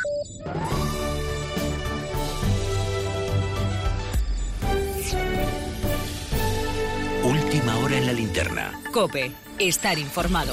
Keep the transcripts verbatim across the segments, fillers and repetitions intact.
Última hora en la linterna. COPE. Estar informado.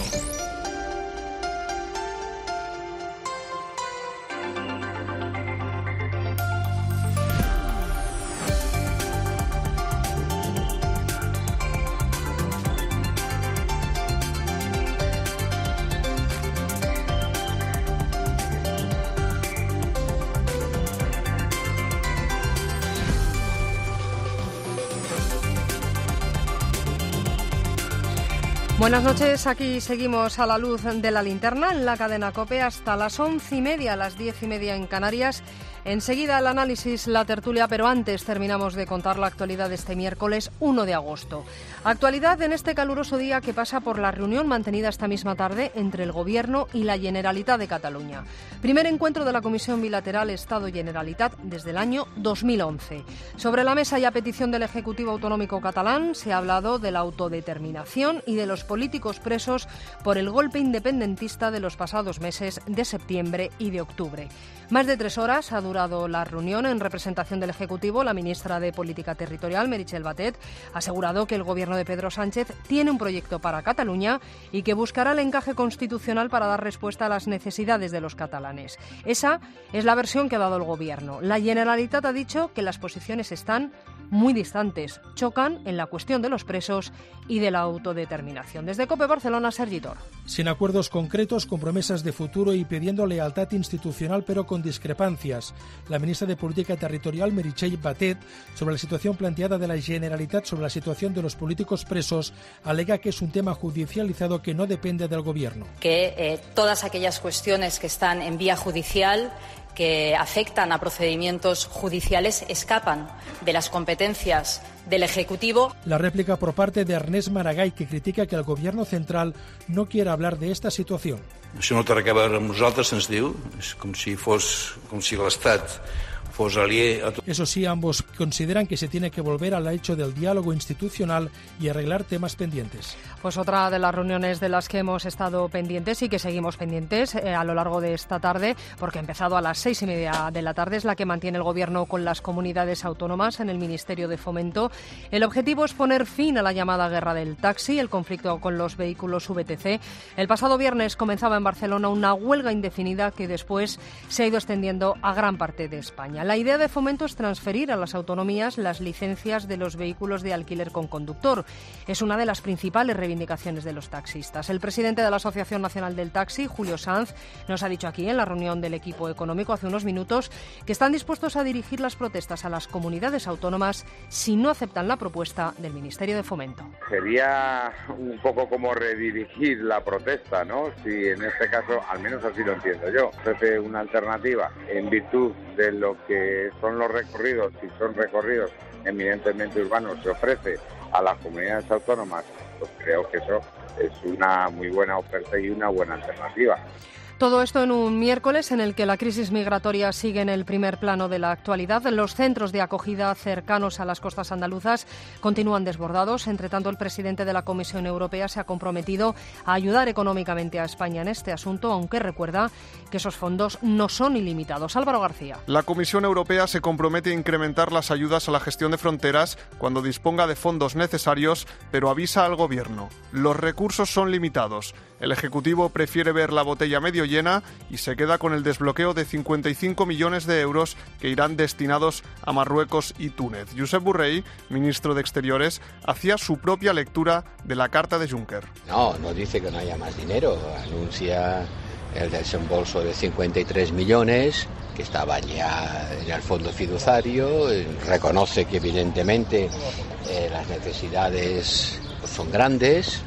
Buenas noches, aquí seguimos a la luz de la linterna en la cadena COPE hasta las once y media, las diez y media en Canarias. Enseguida el análisis, la tertulia, pero antes terminamos de contar la actualidad de este miércoles uno de agosto. Actualidad en este caluroso día que pasa por la reunión mantenida esta misma tarde entre el Gobierno y la Generalitat de Cataluña. Primer encuentro de la Comisión Bilateral Estado-Generalitat desde el año dos mil once. Sobre la mesa y a petición del Ejecutivo Autonómico catalán se ha hablado de la autodeterminación y de los políticos presos por el golpe independentista de los pasados meses de septiembre y de octubre. Más de tres horas ha durado la reunión. En representación del Ejecutivo, la ministra de Política Territorial, Meritxell Batet, ha asegurado que el Gobierno de Pedro Sánchez tiene un proyecto para Cataluña y que buscará el encaje constitucional para dar respuesta a las necesidades de los catalanes. Esa es la versión que ha dado el Gobierno. La Generalitat ha dicho que las posiciones están muy distantes, chocan en la cuestión de los presos y de la autodeterminación. Desde COPE Barcelona, Sergi Tor. Sin acuerdos concretos, con promesas de futuro y pidiendo lealtad institucional, pero con discrepancias. La ministra de Política Territorial, Meritxell Batet, sobre la situación planteada de la Generalitat sobre la situación de los políticos presos, alega que es un tema judicializado que no depende del Gobierno. Que eh, todas aquellas cuestiones que están en vía judicial, que afectan a procedimientos judiciales, escapan de las competencias del Ejecutivo. La réplica por parte de Ernest Maragall, que critica que el Gobierno central no quiera hablar de esta situación. Això no té res a veure amb nosaltres, se'ns diu, és com si fos, com si l'Estat fos alié a tot. Eso sí, ambos consideran que se tiene que volver al hecho del diálogo institucional y arreglar temas pendientes. Pues otra de las reuniones de las que hemos estado pendientes y que seguimos pendientes eh, a lo largo de esta tarde, porque ha empezado a las seis y media de la tarde, es la que mantiene el Gobierno con las comunidades autónomas en el Ministerio de Fomento. El objetivo es poner fin a la llamada guerra del taxi, el conflicto con los vehículos V T C. El pasado viernes comenzaba en Barcelona una huelga indefinida que después se ha ido extendiendo a gran parte de España. La idea de Fomento es transferir a las autonomías las licencias de los vehículos de alquiler con conductor. Es una de las principales reivindicaciones de los taxistas. El presidente de la Asociación Nacional del Taxi, Julio Sanz, nos ha dicho aquí en la reunión del equipo económico hace unos minutos que están dispuestos a dirigir las protestas a las comunidades autónomas si no aceptan la propuesta del Ministerio de Fomento. Sería un poco como redirigir la protesta, ¿no? Si en este caso, al menos así lo entiendo yo, ofrece una alternativa en virtud de lo que son los recorridos, si son recorridos eminentemente urbanos, se ofrece a las comunidades autónomas, pues creo que eso es una muy buena oferta y una buena alternativa. Todo esto en un miércoles en el que la crisis migratoria sigue en el primer plano de la actualidad. Los centros de acogida cercanos a las costas andaluzas continúan desbordados. Entre tanto, el presidente de la Comisión Europea se ha comprometido a ayudar económicamente a España en este asunto, aunque recuerda que esos fondos no son ilimitados. Álvaro García. La Comisión Europea se compromete a incrementar las ayudas a la gestión de fronteras cuando disponga de fondos necesarios, pero avisa al Gobierno. Los recursos son limitados. El Ejecutivo prefiere ver la botella medio llena y se queda con el desbloqueo de cincuenta y cinco millones de euros que irán destinados a Marruecos y Túnez. Josep Borrell, ministro de Exteriores, hacía su propia lectura de la carta de Juncker. No, no dice que no haya más dinero, anuncia el desembolso de cincuenta y tres millones que estaban ya en el fondo fiduciario, reconoce que evidentemente eh, las necesidades pues, son grandes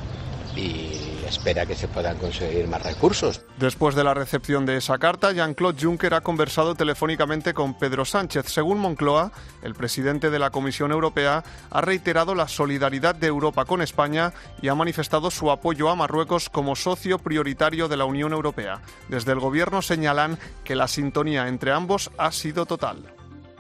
y espera que se puedan conseguir más recursos. Después de la recepción de esa carta, Jean-Claude Juncker ha conversado telefónicamente con Pedro Sánchez. Según Moncloa, el presidente de la Comisión Europea ha reiterado la solidaridad de Europa con España y ha manifestado su apoyo a Marruecos como socio prioritario de la Unión Europea. Desde el Gobierno señalan que la sintonía entre ambos ha sido total.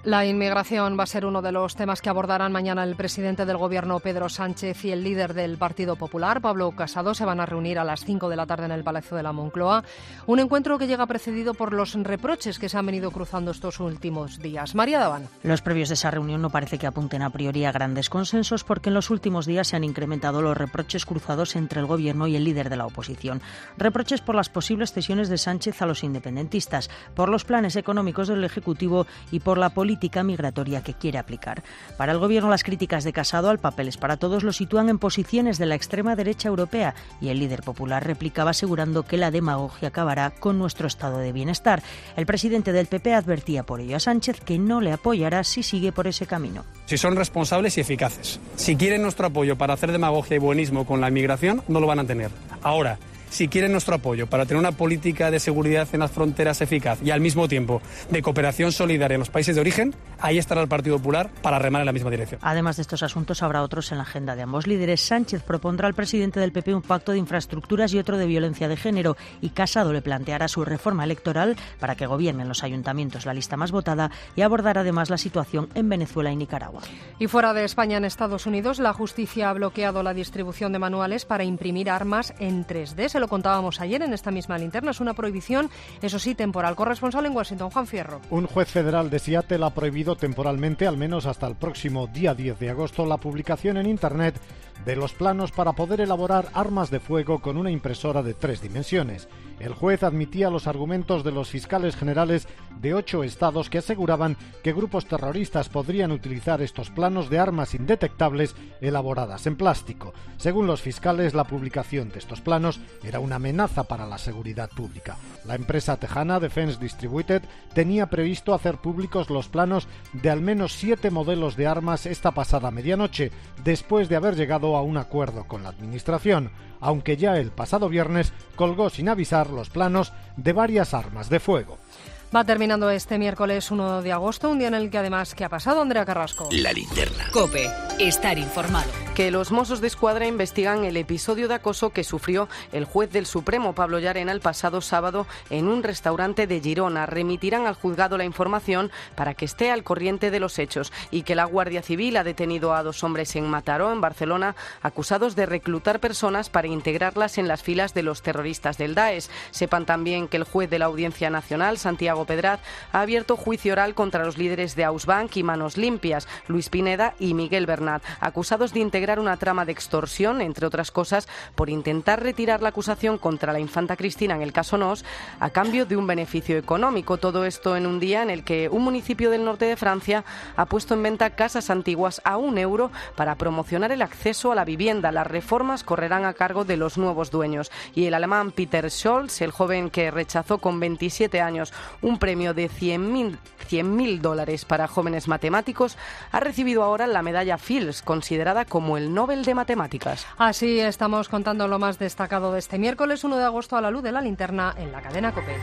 La inmigración va a ser uno de los temas que abordarán mañana el presidente del Gobierno, Pedro Sánchez, y el líder del Partido Popular, Pablo Casado. Se van a reunir a las cinco de la tarde en el Palacio de la Moncloa. Un encuentro que llega precedido por los reproches que se han venido cruzando estos últimos días. María Daván. Los previos de esa reunión no parece que apunten a priori a grandes consensos, porque en los últimos días se han incrementado los reproches cruzados entre el Gobierno y el líder de la oposición. Reproches por las posibles cesiones de Sánchez a los independentistas, por los planes económicos del Ejecutivo y por la política política migratoria que quiere aplicar. Para el Gobierno, las críticas de Casado al Papeles para Todos lo sitúan en posiciones de la extrema derecha europea, y el líder popular replicaba asegurando que la demagogia acabará con nuestro estado de bienestar. El presidente del P P advertía por ello a Sánchez que no le apoyará si sigue por ese camino. Si son responsables y eficaces. Si quieren nuestro apoyo para hacer demagogia y buenismo con la inmigración, no lo van a tener. Ahora, si quieren nuestro apoyo para tener una política de seguridad en las fronteras eficaz y al mismo tiempo de cooperación solidaria en los países de origen, ahí estará el Partido Popular para remar en la misma dirección. Además de estos asuntos, habrá otros en la agenda de ambos líderes. Sánchez propondrá al presidente del P P un pacto de infraestructuras y otro de violencia de género, y Casado le planteará su reforma electoral para que gobiernen los ayuntamientos la lista más votada, y abordará además la situación en Venezuela y Nicaragua. Y fuera de España, en Estados Unidos, la justicia ha bloqueado la distribución de manuales para imprimir armas en tres D. Se lo contábamos ayer en esta misma linterna. Es una prohibición, eso sí, temporal. Corresponsal en Washington, Juan Fierro. Un juez federal de Seattle ha prohibido temporalmente, al menos hasta el próximo día diez de agosto, la publicación en Internet de los planos para poder elaborar armas de fuego con una impresora de tres dimensiones. El juez admitía los argumentos de los fiscales generales de ocho estados que aseguraban que grupos terroristas podrían utilizar estos planos de armas indetectables elaboradas en plástico. Según los fiscales, la publicación de estos planos era una amenaza para la seguridad pública. La empresa tejana Defense Distributed tenía previsto hacer públicos los planos de al menos siete modelos de armas esta pasada medianoche, después de haber llegado a un acuerdo con la administración, aunque ya el pasado viernes colgó sin avisar los planos de varias armas de fuego. Va terminando este miércoles uno de agosto, un día en el que además, ¿qué ha pasado, Andrea Carrasco? La linterna. COPE, estar informado. Que los Mossos de Escuadra investigan el episodio de acoso que sufrió el juez del Supremo, Pablo Llarena, el pasado sábado en un restaurante de Girona. Remitirán al juzgado la información para que esté al corriente de los hechos, y que la Guardia Civil ha detenido a dos hombres en Mataró, en Barcelona, acusados de reclutar personas para integrarlas en las filas de los terroristas del Daesh. Sepan también que el juez de la Audiencia Nacional, Santiago Pedraz, ha abierto juicio oral contra los líderes de Ausbank y Manos Limpias, Luis Pineda y Miguel Bernat, acusados de integrar una trama de extorsión, entre otras cosas, por intentar retirar la acusación contra la infanta Cristina en el caso Nos a cambio de un beneficio económico. Todo esto en un día en el que un municipio del norte de Francia ha puesto en venta casas antiguas a un euro para promocionar el acceso a la vivienda. Las reformas correrán a cargo de los nuevos dueños. Y el alemán Peter Scholz, el joven que rechazó con veintisiete años un premio de cien mil dólares para jóvenes matemáticos, ha recibido ahora la medalla Fields, considerada como el Nobel de Matemáticas. Así estamos contando lo más destacado de este miércoles uno de agosto a la luz de la linterna en la cadena COPE.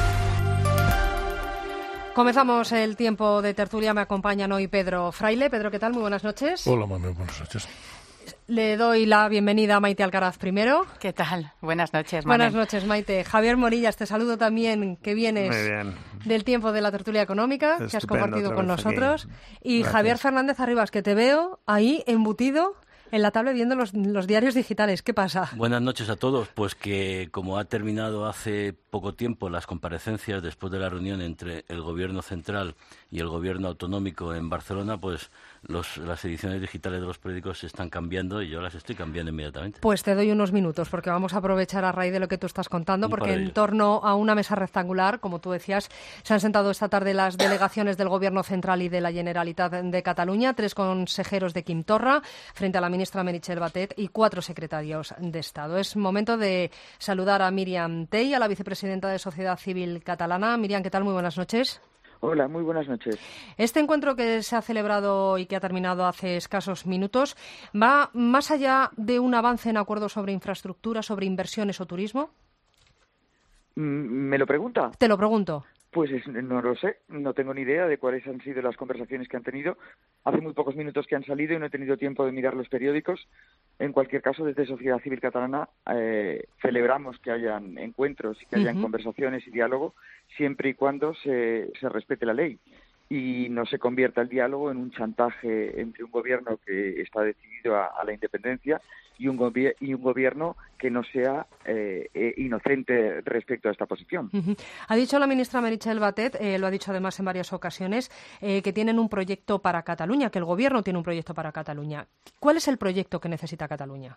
Comenzamos el tiempo de tertulia. Me acompañan hoy Pedro Fraile. Pedro, ¿qué tal? Muy buenas noches. Hola, mami, buenas noches. Le doy la bienvenida a Maite Alcaraz primero. ¿Qué tal? Buenas noches, Manuel. Buenas noches, Maite. Javier Morillas, te saludo también, que vienes del tiempo de la tertulia económica, Estupendo, que has compartido con nosotros. Aquí. Y Gracias. Javier Fernández Arribas, que te veo ahí embutido en la tablet viendo los, los diarios digitales. ¿Qué pasa? Buenas noches a todos. Pues que como ha terminado hace poco tiempo las comparecencias después de la reunión entre el Gobierno central y el Gobierno autonómico en Barcelona, pues los, las ediciones digitales de los periódicos se están cambiando y yo las estoy cambiando inmediatamente. Pues te doy unos minutos porque vamos a aprovechar a raíz de lo que tú estás contando, porque en torno a una mesa rectangular, como tú decías, se han sentado esta tarde las delegaciones del Gobierno central y de la Generalitat de Cataluña, tres consejeros de Quim Torra frente a la ministra Meritxell Batet y cuatro secretarios de Estado. Es momento de saludar a Míriam Tey, a la vicepresidenta de Sociedad Civil Catalana. Míriam, ¿qué tal? Muy buenas noches. Hola, muy buenas noches. Este encuentro que se ha celebrado y que ha terminado hace escasos minutos, ¿va más allá de un avance en acuerdos sobre infraestructura, sobre inversiones o turismo? ¿Me lo pregunta? Te lo pregunto. Pues es, no lo sé, no tengo ni idea de cuáles han sido las conversaciones que han tenido. Hace muy pocos minutos que han salido y no he tenido tiempo de mirar los periódicos. En cualquier caso, desde Sociedad Civil Catalana eh, celebramos que hayan encuentros y que hayan uh-huh. conversaciones y diálogo, siempre y cuando se, se respete la ley. y no se convierta el diálogo en un chantaje entre un gobierno que está decidido a, a la independencia y un, gobi- y un gobierno que no sea eh, eh, inocente respecto a esta posición. Uh-huh. Ha dicho la ministra Meritxell Batet, eh, lo ha dicho además en varias ocasiones, eh, que tienen un proyecto para Cataluña, que el gobierno tiene un proyecto para Cataluña. ¿Cuál es el proyecto que necesita Cataluña?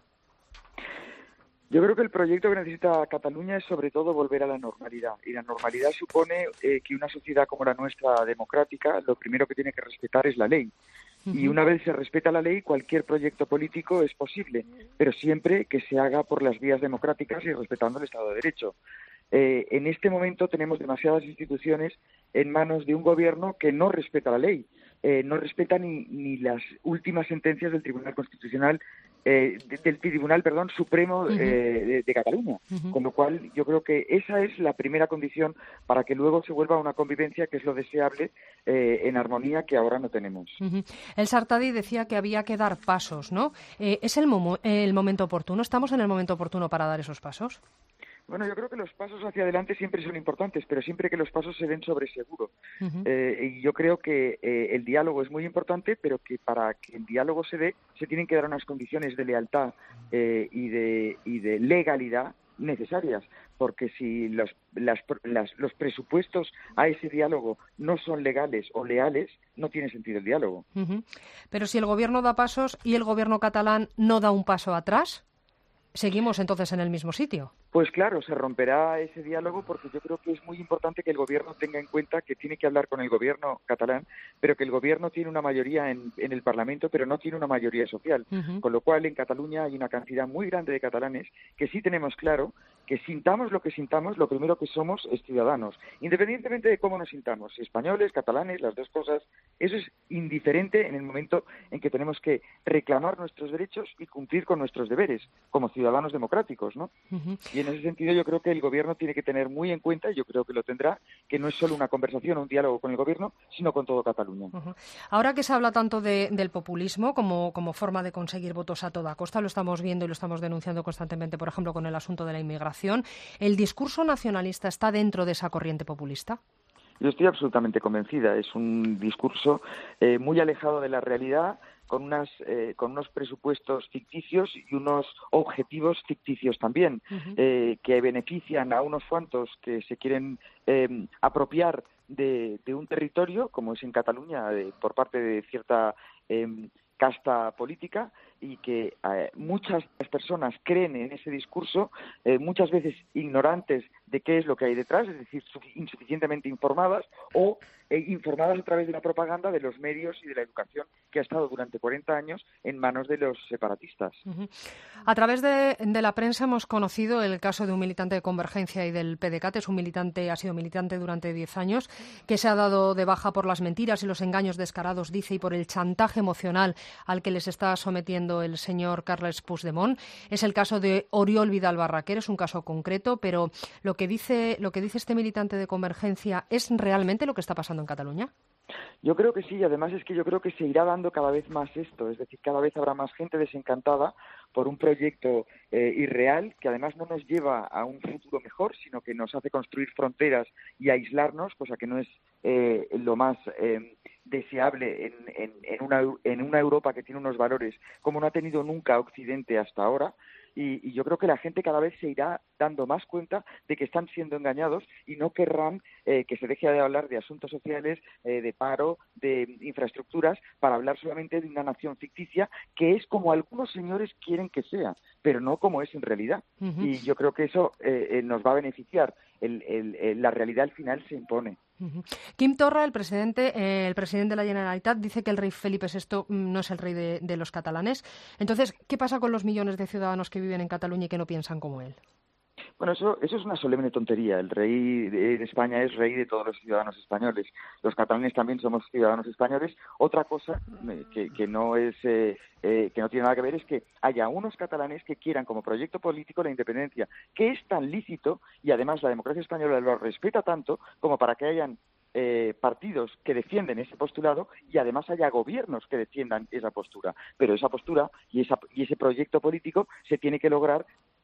Yo creo que el proyecto que necesita Cataluña es sobre todo volver a la normalidad. Y la normalidad supone eh, que una sociedad como la nuestra, democrática, lo primero que tiene que respetar es la ley. Y una vez se respeta la ley, cualquier proyecto político es posible, pero siempre que se haga por las vías democráticas y respetando el Estado de Derecho. Eh, en este momento tenemos demasiadas instituciones en manos de un gobierno que no respeta la ley, eh, no respeta ni, ni las últimas sentencias del Tribunal Constitucional, eh, de, del Tribunal, perdón, Supremo eh, de, de Cataluña. Uh-huh. Con lo cual, yo creo que esa es la primera condición para que luego se vuelva a una convivencia que es lo deseable eh, en armonía que ahora no tenemos. Uh-huh. El Sartadi decía que había que dar pasos, ¿no? Eh, ¿Es el, mo- el momento oportuno? ¿Estamos en el momento oportuno para dar esos pasos? Bueno, yo creo que los pasos hacia adelante siempre son importantes, pero siempre que los pasos se den sobre seguro. Uh-huh. Eh, y yo creo que eh, el diálogo es muy importante, pero que para que el diálogo se dé, se tienen que dar unas condiciones de lealtad eh, y, de, y de legalidad necesarias, porque si los, las, las, los presupuestos a ese diálogo no son legales o leales, no tiene sentido el diálogo. Uh-huh. Pero si el gobierno da pasos y el gobierno catalán no da un paso atrás, ¿seguimos entonces en el mismo sitio? Pues claro, se romperá ese diálogo porque yo creo que es muy importante que el gobierno tenga en cuenta que tiene que hablar con el gobierno catalán, pero que el gobierno tiene una mayoría en, en el Parlamento, pero no tiene una mayoría social. Uh-huh. Con lo cual, en Cataluña hay una cantidad muy grande de catalanes que sí tenemos claro que sintamos lo que sintamos, lo primero que somos es ciudadanos, independientemente de cómo nos sintamos, españoles, catalanes, las dos cosas. Eso es indiferente en el momento en que tenemos que reclamar nuestros derechos y cumplir con nuestros deberes como ciudadanos democráticos, ¿no? Uh-huh. Y en ese sentido yo creo que el gobierno tiene que tener muy en cuenta, y yo creo que lo tendrá, que no es solo una conversación o un diálogo con el gobierno, sino con todo Cataluña. Uh-huh. Ahora que se habla tanto de, del populismo como, como forma de conseguir votos a toda costa, lo estamos viendo y lo estamos denunciando constantemente, por ejemplo, con el asunto de la inmigración, ¿el discurso nacionalista está dentro de esa corriente populista? Yo estoy absolutamente convencida. Es un discurso eh, muy alejado de la realidad, con unas eh, con unos presupuestos ficticios y unos objetivos ficticios también, uh-huh. eh, que benefician a unos cuantos que se quieren eh, apropiar de, de un territorio, como es en Cataluña, de, por parte de cierta eh, casta política, y que eh, muchas personas creen en ese discurso, eh, muchas veces ignorantes de qué es lo que hay detrás, es decir, insuficientemente informadas o eh, informadas a través de la propaganda de los medios y de la educación que ha estado durante cuarenta años en manos de los separatistas. Uh-huh. A través de, de la prensa hemos conocido el caso de un militante de Convergencia y del P D C A T. Es un militante, ha sido militante durante diez años, que se ha dado de baja por las mentiras y los engaños descarados, dice, y por el chantaje emocional al que les está sometiendo el señor Carles Puigdemont. Es el caso de Oriol Vidal Barraquer, es un caso concreto, pero lo que dice lo que dice este militante de Convergencia, ¿es realmente lo que está pasando en Cataluña? Yo creo que sí, y además es que yo creo que se irá dando cada vez más esto, es decir, cada vez habrá más gente desencantada por un proyecto eh, irreal que además no nos lleva a un futuro mejor, sino que nos hace construir fronteras y aislarnos, cosa que no es eh, lo más eh, deseable en, en, en, una, en una Europa que tiene unos valores como no ha tenido nunca Occidente hasta ahora. Y, y yo creo que la gente cada vez se irá dando más cuenta de que están siendo engañados y no querrán eh, que se deje de hablar de asuntos sociales, eh, de paro, de infraestructuras, para hablar solamente de una nación ficticia que es como algunos señores quieren que sea, pero no como es en realidad. Uh-huh. Y yo creo que eso eh, eh, nos va a beneficiar. El, el, el, la realidad al final se impone. Uh-huh. Quim Torra, el presidente, eh, el presidente de la Generalitat, dice que el rey Felipe sexto no es el rey de, de los catalanes. Entonces, ¿qué pasa con los millones de ciudadanos que viven en Cataluña y que no piensan como él? Bueno, eso, eso es una solemne tontería. El rey de España es rey de todos los ciudadanos españoles. Los catalanes también somos ciudadanos españoles. Otra cosa que, que no es eh, eh, que no tiene nada que ver es que haya unos catalanes que quieran como proyecto político la independencia, que es tan lícito, y además la democracia española lo respeta tanto como para que hayan Eh, partidos que defienden ese postulado y además haya gobiernos que defiendan esa postura. Pero esa postura y, esa, y ese proyecto político se tiene que lograr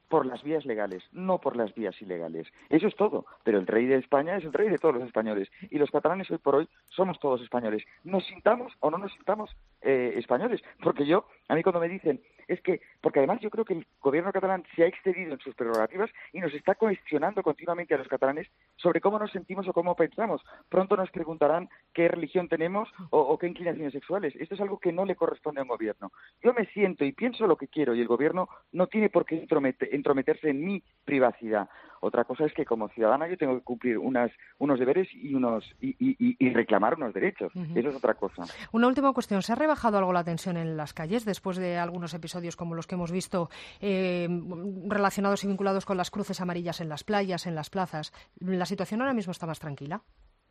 por las vías legales, no por las vías ilegales. Eso es todo. Pero el rey de España es el rey de todos los españoles. Y los catalanes hoy por hoy somos todos españoles. Nos sintamos o no nos sintamos eh, españoles. Porque yo, a mí cuando me dicen, es que, porque además yo creo que el gobierno catalán se ha excedido en sus prerrogativas y nos está cuestionando continuamente a los catalanes sobre cómo nos sentimos o cómo pensamos. Pronto nos preguntarán qué religión tenemos o, o qué inclinaciones sexuales. Esto es algo que no le corresponde a un gobierno. Yo me siento y pienso lo que quiero y el gobierno no tiene por qué entrometerse en mi privacidad. Otra cosa es que como ciudadana yo tengo que cumplir unas, unos deberes y unos y, y, y reclamar unos derechos. Uh-huh. Eso es otra cosa. Una última cuestión. ¿Se ha rebajado algo la tensión en las calles después de algunos episodios como los que hemos visto eh, relacionados y vinculados con las cruces amarillas en las playas, en las plazas? ¿La situación ahora mismo está más tranquila?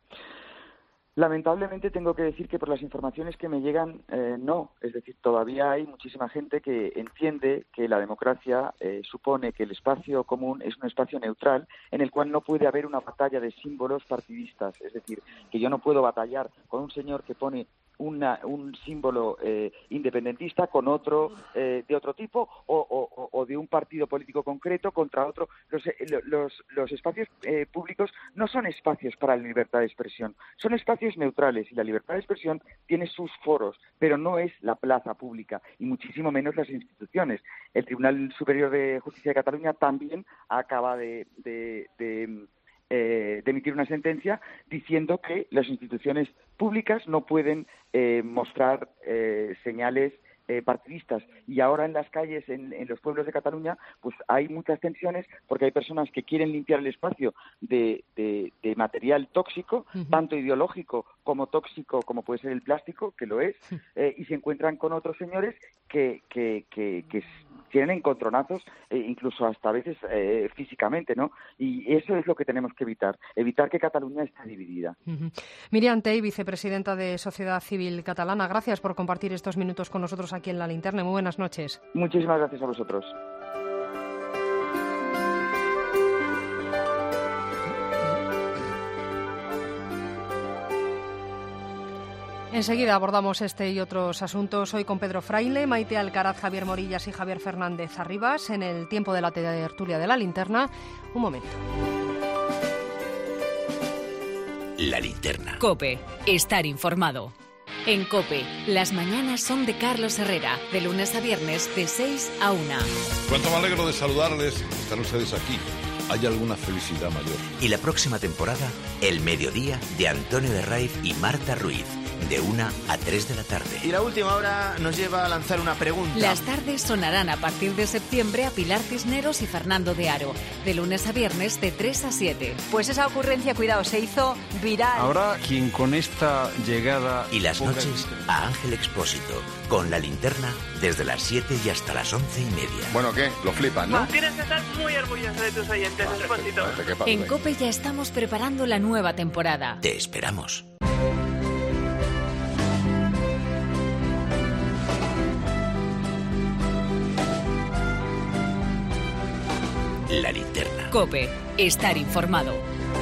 Lamentablemente tengo que decir que por las informaciones que me llegan, eh, no. Es decir, todavía hay muchísima gente que entiende que la democracia eh, supone que el espacio común es un espacio neutral en el cual no puede haber una batalla de símbolos partidistas. Es decir, que yo no puedo batallar con un señor que pone Una, un símbolo eh, independentista con otro eh, de otro tipo o, o, o de un partido político concreto contra otro. Los, los, los espacios eh, públicos no son espacios para la libertad de expresión, son espacios neutrales y la libertad de expresión tiene sus foros, pero no es la plaza pública y muchísimo menos las instituciones. El Tribunal Superior de Justicia de Cataluña también acaba de... de, de Eh, de emitir una sentencia diciendo que las instituciones públicas no pueden eh, mostrar eh, señales eh, partidistas. Y ahora en las calles, en, en los pueblos de Cataluña, pues hay muchas tensiones porque hay personas que quieren limpiar el espacio de, de, de material tóxico, uh-huh. tanto ideológico como tóxico, como puede ser el plástico, que lo es, eh, y se encuentran con otros señores que, que, que, que tienen encontronazos, eh, incluso hasta a veces eh, físicamente, ¿no? Y eso es lo que tenemos que evitar, evitar que Cataluña esté dividida. Uh-huh. Miriam Tey, vicepresidenta de Sociedad Civil Catalana, gracias por compartir estos minutos con nosotros aquí en La Linterna. Muy buenas noches. Muchísimas gracias a vosotros. Enseguida abordamos este y otros asuntos hoy con Pedro Fraile, Maite Alcaraz, Javier Morillas y Javier Fernández Arribas en el tiempo de la tertulia de La Linterna. Un momento. La Linterna. COPE. Estar informado. En COPE, las mañanas son de Carlos Herrera, de lunes a viernes de seis a una. Cuánto me alegro de saludarles, están ustedes aquí. ¿Hay alguna felicidad mayor? Y la próxima temporada, El Mediodía de Antonio de Raiz y Marta Ruiz. De una a tres de la tarde. Y la última hora nos lleva a lanzar una pregunta. Las tardes sonarán a partir de septiembre a Pilar Cisneros y Fernando de Aro. De lunes a viernes de tres a siete. Pues esa ocurrencia, cuidado, se hizo viral. Ahora, quien con esta llegada... Y las noches a Ángel Expósito. Con La Linterna desde las siete y hasta las once y media. Bueno, ¿qué? Lo flipan, ¿no? Tienes que estar muy orgulloso de tus oyentes, vale, Expósito. Vale, en COPE ya estamos preparando la nueva temporada. Te esperamos. La Linterna. COPE. Estar informado.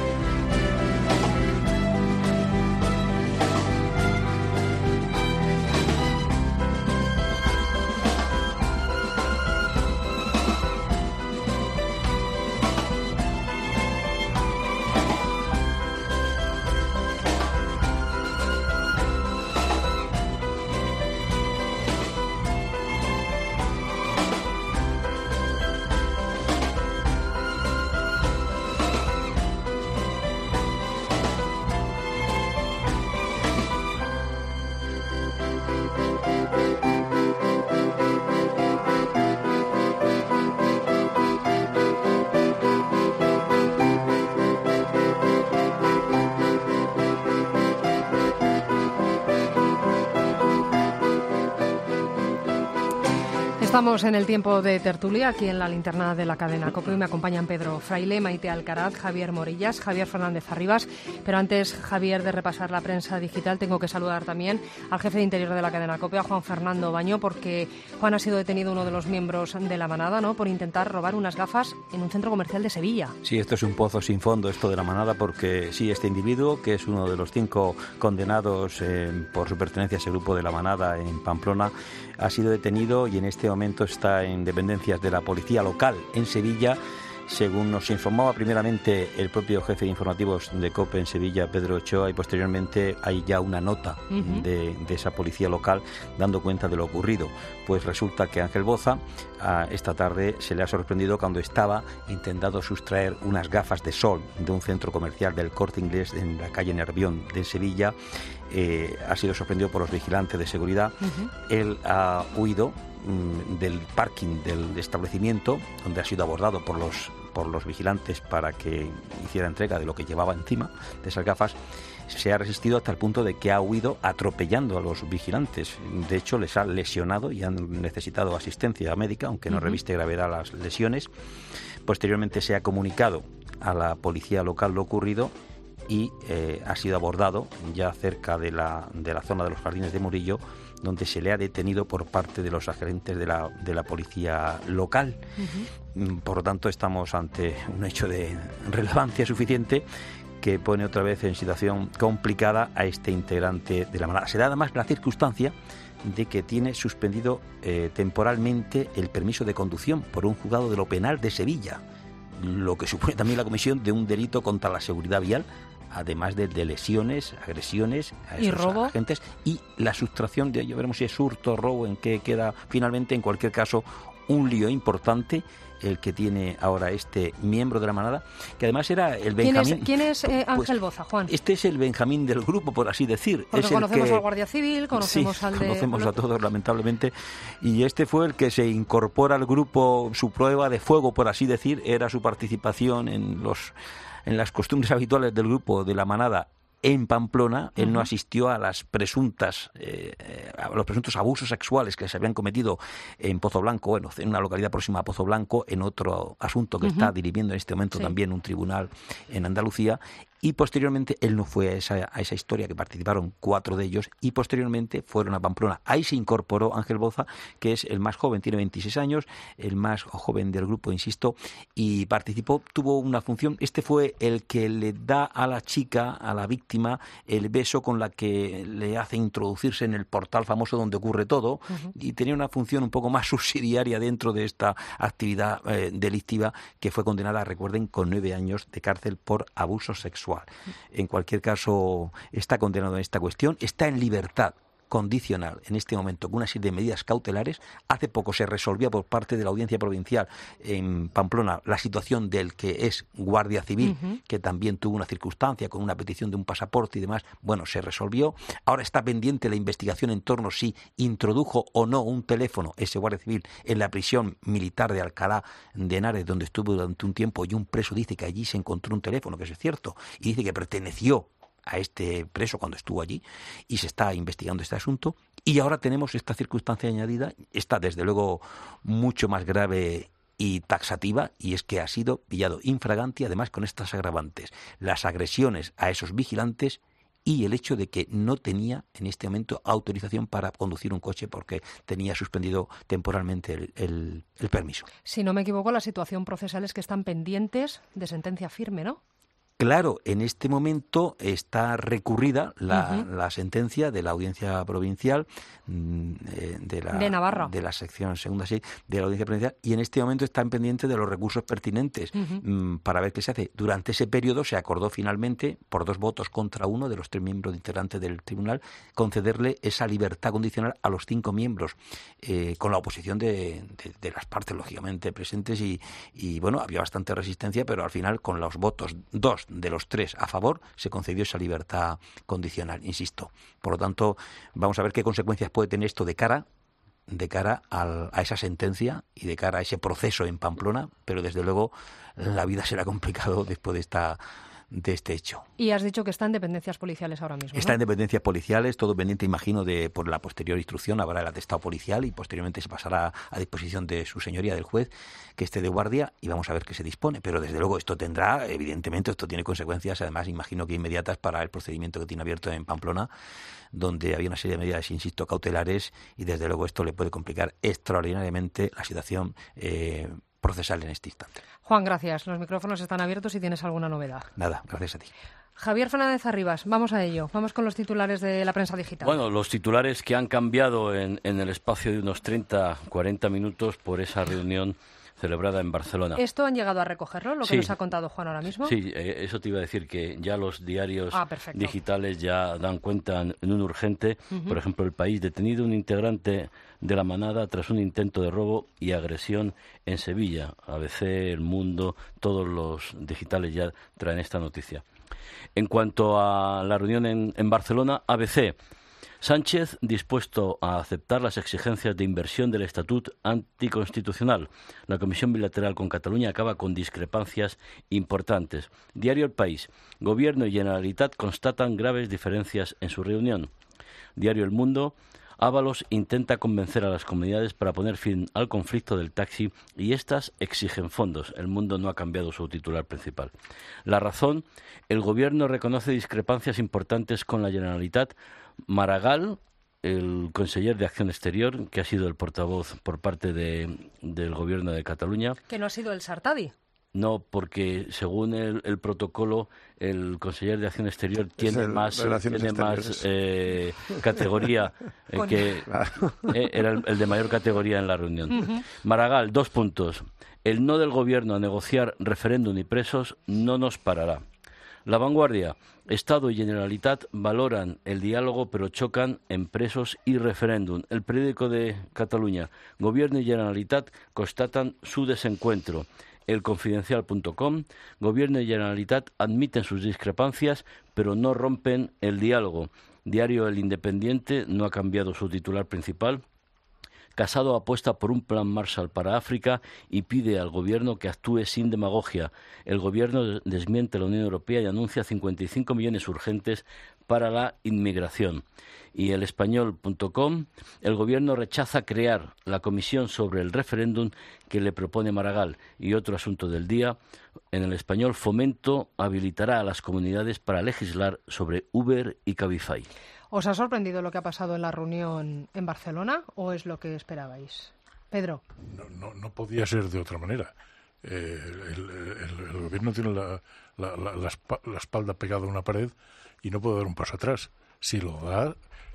Estamos en el tiempo de tertulia aquí en La Linterna de la cadena COPE y me acompañan Pedro Fraile, Maite Alcaraz, Javier Morillas, Javier Fernández Arribas. Pero antes, Javier, de repasar la prensa digital, tengo que saludar también al jefe de Interior de la cadena COPE, a Juan Fernando Baño, porque Juan ha sido detenido, uno de los miembros de la manada, ¿no?, por intentar robar unas gafas en un centro comercial de Sevilla. Sí, esto es un pozo sin fondo, esto de la manada, porque sí, este individuo, que es uno de los cinco condenados eh, por su pertenencia a ese grupo de la manada en Pamplona, ha sido detenido y en este momento momento está en dependencias de la policía local en Sevilla. Según nos informaba primeramente el propio jefe de informativos de COPE en Sevilla, Pedro Ochoa, y posteriormente hay ya una nota uh-huh. de, de esa policía local dando cuenta de lo ocurrido. Pues resulta que Ángel Boza a esta tarde se le ha sorprendido cuando estaba intentando sustraer unas gafas de sol de un centro comercial del Corte Inglés en la calle Nervión de Sevilla. Eh, ha sido sorprendido por los vigilantes de seguridad. Uh-huh. Él ha huido del parking del establecimiento, donde ha sido abordado por los por los vigilantes para que hiciera entrega de lo que llevaba encima de esas gafas. Se ha resistido hasta el punto de que ha huido atropellando a los vigilantes. De hecho, les ha lesionado y han necesitado asistencia médica, aunque no uh-huh. reviste gravedad las lesiones. Posteriormente se ha comunicado a la policía local lo ocurrido y eh, ha sido abordado ya cerca de la, de la zona de los Jardines de Murillo, donde se le ha detenido por parte de los agentes de la, de la policía local. Uh-huh. Por lo tanto, estamos ante un hecho de relevancia suficiente que pone otra vez en situación complicada a este integrante de la manada. Se da además la circunstancia de que tiene suspendido eh, temporalmente el permiso de conducción por un juzgado de lo penal de Sevilla, lo que supone también la comisión de un delito contra la seguridad vial, además de, de lesiones, agresiones a ¿Y esos robo? agentes y la sustracción de, ya veremos si es hurto, robo, en qué queda finalmente. En cualquier caso, un lío importante el que tiene ahora este miembro de la manada, que además era el Benjamín. ¿Quién es, quién es eh, Ángel pues, Boza, Juan? Este es el Benjamín del grupo, por así decir. Porque es conocemos el que, al Guardia Civil, conocemos sí, al de... conocemos a todos, lamentablemente, y este fue el que se incorpora al grupo. Su prueba de fuego, por así decir, era su participación en los en las costumbres habituales del grupo de la manada en Pamplona. Él uh-huh. no asistió a las presuntas eh, a los presuntos abusos sexuales que se habían cometido en Pozo Blanco, bueno, en una localidad próxima a Pozo Blanco, en otro asunto que uh-huh. está dirimiendo en este momento sí. también un tribunal en Andalucía. Y posteriormente él no fue a esa, a esa historia, que participaron cuatro de ellos, y posteriormente fueron a Pamplona. Ahí se incorporó Ángel Boza, que es el más joven, tiene veintiséis años, el más joven del grupo, insisto, y participó, tuvo una función. Este fue el que le da a la chica, a la víctima, el beso con la que le hace introducirse en el portal famoso donde ocurre todo, uh-huh. y tenía una función un poco más subsidiaria dentro de esta actividad eh, delictiva, que fue condenada, recuerden, con nueve años de cárcel por abuso sexual. En cualquier caso, está condenado en esta cuestión, está en libertad condicional en este momento con una serie de medidas cautelares. Hace poco se resolvía por parte de la Audiencia Provincial en Pamplona la situación del que es guardia civil, uh-huh. que también tuvo una circunstancia con una petición de un pasaporte y demás. Bueno, se resolvió. Ahora está pendiente la investigación en torno si introdujo o no un teléfono ese guardia civil en la prisión militar de Alcalá de Henares, donde estuvo durante un tiempo, y un preso dice que allí se encontró un teléfono, que eso es cierto, y dice que perteneció a este preso cuando estuvo allí, y se está investigando este asunto. Y ahora tenemos esta circunstancia añadida, está desde luego mucho más grave y taxativa, y es que ha sido pillado infraganti, además con estas agravantes, las agresiones a esos vigilantes y el hecho de que no tenía en este momento autorización para conducir un coche porque tenía suspendido temporalmente el, el, el permiso. Si no me equivoco, la situación procesal es que están pendientes de sentencia firme, ¿no? Claro, en este momento está recurrida la, uh-huh. la sentencia de la Audiencia Provincial eh, de, la, de Navarra, de la sección segunda sí, de la Audiencia Provincial, y en este momento están pendientes de los recursos pertinentes uh-huh. mm, para ver qué se hace. Durante ese periodo se acordó finalmente, por dos votos contra uno de los tres miembros integrantes del tribunal, concederle esa libertad condicional a los cinco miembros, eh, con la oposición de, de, de las partes, lógicamente, presentes, y, y bueno, había bastante resistencia, pero al final, con los votos dos de los tres a favor, se concedió esa libertad condicional, insisto. Por lo tanto, vamos a ver qué consecuencias puede tener esto de cara de cara al, a esa sentencia y de cara a ese proceso en Pamplona, pero desde luego la vida será complicado después de esta de este hecho. Y has dicho que está en dependencias policiales ahora mismo, ¿no? Está en dependencias policiales, todo pendiente, imagino, de por la posterior instrucción. Habrá el atestado policial y posteriormente se pasará a disposición de su señoría, del juez, que esté de guardia, y vamos a ver qué se dispone. Pero desde luego esto tendrá, evidentemente, esto tiene consecuencias, además, imagino que inmediatas, para el procedimiento que tiene abierto en Pamplona, donde había una serie de medidas, insisto, cautelares, y desde luego esto le puede complicar extraordinariamente la situación eh, procesal en este instante. Juan, gracias. Los micrófonos están abiertos si tienes alguna novedad. Nada, gracias a ti. Javier Fernández Arribas, vamos a ello. Vamos con los titulares de la prensa digital. Bueno, los titulares que han cambiado en, en el espacio de unos treinta, cuarenta minutos por esa reunión celebrada en Barcelona. ¿Esto han llegado a recogerlo, lo que sí. nos ha contado Juan ahora mismo? Sí, eh, eso te iba a decir, que ya los diarios ah, digitales ya dan cuenta en, en un urgente. Uh-huh. Por ejemplo, El País, detenido un integrante de la manada tras un intento de robo y agresión en Sevilla. A B C, El Mundo, todos los digitales ya traen esta noticia. En cuanto a la reunión en, en Barcelona, A B C. Sánchez dispuesto a aceptar las exigencias de inversión del Estatut anticonstitucional. La Comisión Bilateral con Cataluña acaba con discrepancias importantes. Diario El País. Gobierno y Generalitat constatan graves diferencias en su reunión. Diario El Mundo. Ábalos intenta convencer a las comunidades para poner fin al conflicto del taxi y éstas exigen fondos. El Mundo no ha cambiado su titular principal. La Razón. El Gobierno reconoce discrepancias importantes con la Generalitat. Maragall, el conseller de Acción Exterior, que ha sido el portavoz por parte de, del Gobierno de Cataluña. Que no ha sido el Sartadi. No, porque según el, el protocolo, el conseller de Acción Exterior tiene el, más, tiene más eh, categoría eh, que eh, era el, el de mayor categoría en la reunión. Uh-huh. Maragall, dos puntos. El no del Gobierno a negociar referéndum y presos no nos parará. La Vanguardia. Estado y Generalitat valoran el diálogo pero chocan en presos y referéndum. El Periódico de Cataluña. Gobierno y Generalitat constatan su desencuentro. El Confidencial punto com. Gobierno y Generalitat admiten sus discrepancias pero no rompen el diálogo. Diario El Independiente no ha cambiado su titular principal. Casado apuesta por un plan Marshall para África y pide al Gobierno que actúe sin demagogia. El Gobierno desmiente a la Unión Europea y anuncia cincuenta y cinco millones urgentes para la inmigración. Y el Español punto com, el Gobierno rechaza crear la comisión sobre el referéndum que le propone Maragall. Y otro asunto del día, en el Español, Fomento habilitará a las comunidades para legislar sobre Uber y Cabify. ¿Os ha sorprendido lo que ha pasado en la reunión en Barcelona o es lo que esperabais? Pedro. No, no, no podía ser de otra manera. Eh, el, el, el Gobierno tiene la, la, la, la, la espalda pegada a una pared y no puede dar un paso atrás. Si lo da...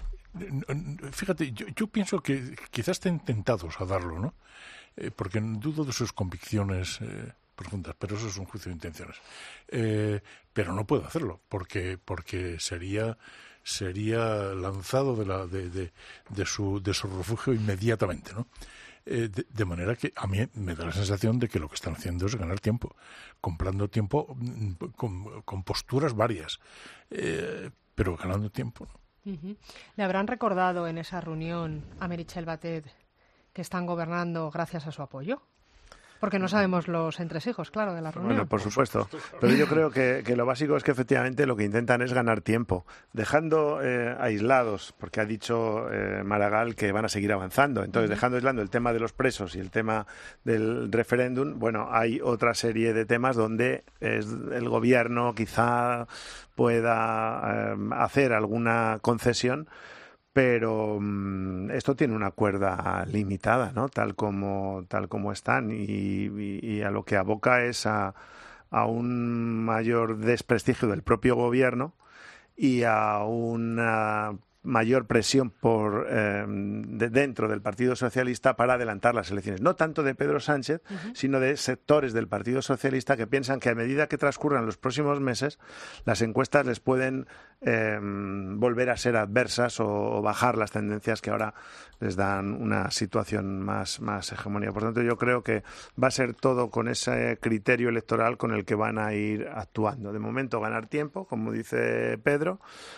Fíjate, yo, yo pienso que quizás estén tentados a darlo, ¿no? Eh, porque dudo de sus convicciones eh, profundas, pero eso es un juicio de intenciones. Eh, pero no puede hacerlo, porque, porque sería... sería lanzado de, la, de, de, de, su, de su refugio inmediatamente, ¿no? Eh, de, de manera que a mí me da la sensación de que lo que están haciendo es ganar tiempo, comprando tiempo con, con posturas varias, eh, pero ganando tiempo, ¿no? Uh-huh. ¿Le habrán recordado en esa reunión a Meritxell Batet que están gobernando gracias a su apoyo? Porque no sabemos los entresijos, claro, de la reunión. Bueno, por supuesto. Pero yo creo que, que lo básico es que efectivamente lo que intentan es ganar tiempo, dejando eh, aislados, porque ha dicho eh, Maragall que van a seguir avanzando. Entonces, uh-huh. dejando aislando el tema de los presos y el tema del referéndum, bueno, hay otra serie de temas donde es, el gobierno quizá pueda eh, hacer alguna concesión, pero um, esto tiene una cuerda limitada, ¿no? Tal como tal como están y, y, y a lo que aboca es a, a un mayor desprestigio del propio gobierno y a una mayor presión por eh, de dentro del Partido Socialista para adelantar las elecciones. No tanto de Pedro Sánchez, uh-huh. sino de sectores del Partido Socialista que piensan que a medida que transcurran los próximos meses, las encuestas les pueden eh, volver a ser adversas o, o bajar las tendencias que ahora les dan una situación más, más hegemonía. Por tanto, yo creo que va a ser todo con ese criterio electoral con el que van a ir actuando. De momento, ganar tiempo, como dice Pedro,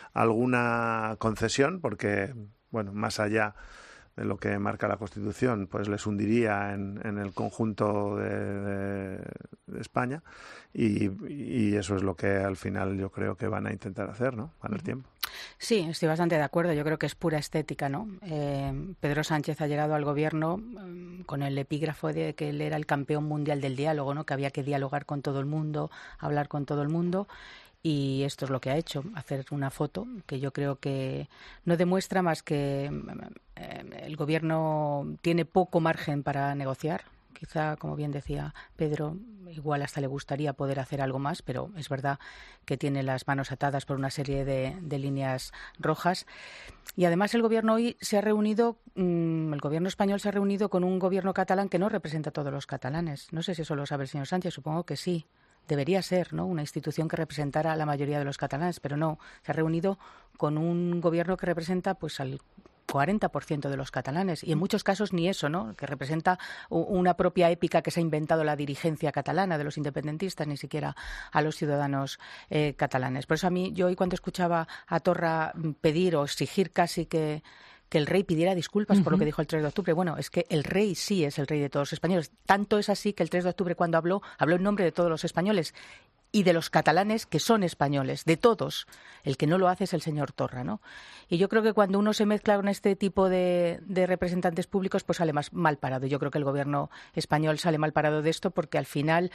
alguna concesión, porque, bueno, más allá de lo que marca la Constitución, pues les hundiría en, en el conjunto de, de, de España y, y eso es lo que al final yo creo que van a intentar hacer, ¿no? Ganar uh-huh. tiempo. Sí, estoy bastante de acuerdo. Yo creo que es pura estética, ¿no? Eh, Pedro Sánchez ha llegado al gobierno eh, con el epígrafo de que él era el campeón mundial del diálogo, ¿no? Que había que dialogar con todo el mundo, hablar con todo el mundo. Y esto es lo que ha hecho, hacer una foto que yo creo que no demuestra más que eh, el gobierno tiene poco margen para negociar, Quizá, como bien decía Pedro, igual hasta le gustaría poder hacer algo más, pero es verdad que tiene las manos atadas por una serie de, de líneas rojas. Y además el gobierno hoy se ha reunido, mmm, el gobierno español se ha reunido con un gobierno catalán que no representa a todos los catalanes. No sé si eso lo sabe el señor Sánchez, supongo que sí. Debería ser, ¿no?, una institución que representara a la mayoría de los catalanes, pero no. Se ha reunido con un gobierno que representa pues al cuarenta por ciento de los catalanes, y en muchos casos ni eso, ¿no?, que representa una propia épica que se ha inventado la dirigencia catalana de los independentistas, ni siquiera a los ciudadanos eh, catalanes. Por eso a mí, yo hoy cuando escuchaba a Torra pedir o exigir casi que que el rey pidiera disculpas uh-huh. por lo que dijo el tres de octubre. Bueno, es que el rey sí es el rey de todos los españoles. Tanto es así que el tres de octubre cuando habló, habló en nombre de todos los españoles y de los catalanes que son españoles, de todos. El que no lo hace es el señor Torra, ¿no? Y yo creo que cuando uno se mezcla con este tipo de, de representantes públicos, pues sale más mal parado. Yo creo que el gobierno español sale mal parado de esto porque al final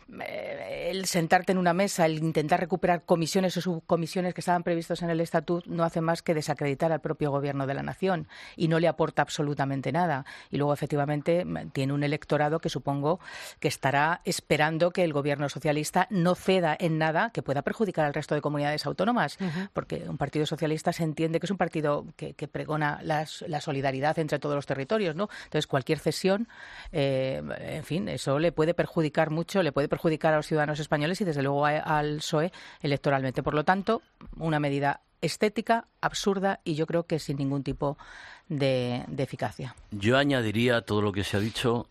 eh, el sentarte en una mesa, el intentar recuperar comisiones o subcomisiones que estaban previstos en el Estatut no hace más que desacreditar al propio gobierno de la nación y no le aporta absolutamente nada. Y luego, efectivamente, tiene un electorado que supongo que estará esperando que el gobierno socialista no ceda en nada que pueda perjudicar al resto de comunidades autónomas, uh-huh. porque un partido socialista se entiende que es un partido que, que pregona las, la solidaridad entre todos los territorios, ¿no? Entonces, cualquier cesión, eh, en fin, eso le puede perjudicar mucho, le puede perjudicar a los ciudadanos españoles y, desde luego, a, al P S O E electoralmente. Por lo tanto, una medida estética, absurda y yo creo que sin ningún tipo de, de eficacia. Yo añadiría a todo lo que se ha dicho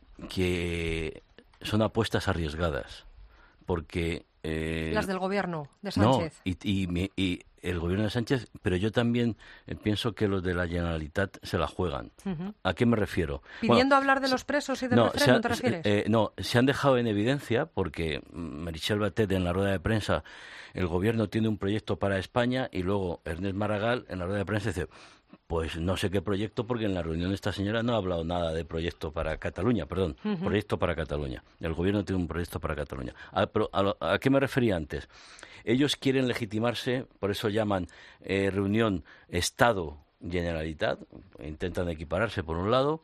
que son apuestas arriesgadas, porque Eh, las del gobierno de Sánchez. No, y, y, y el gobierno de Sánchez, pero yo también eh, pienso que los de la Generalitat se la juegan. Uh-huh. ¿A qué me refiero? ¿Pidiendo bueno, hablar de los presos y del no, referéndum, ha, te refieres? Eh, no, se han dejado en evidencia porque Meritxell Batet en la rueda de prensa, el gobierno tiene un proyecto para España, y luego Ernest Maragall en la rueda de prensa dice, pues no sé qué proyecto, porque en la reunión esta señora no ha hablado nada de proyecto para Cataluña, perdón, uh-huh. proyecto para Cataluña. El gobierno tiene un proyecto para Cataluña. ¿A, pero a, lo, ¿A qué me refería antes? Ellos quieren legitimarse, por eso llaman eh, reunión Estado-Generalitat, intentan equipararse por un lado,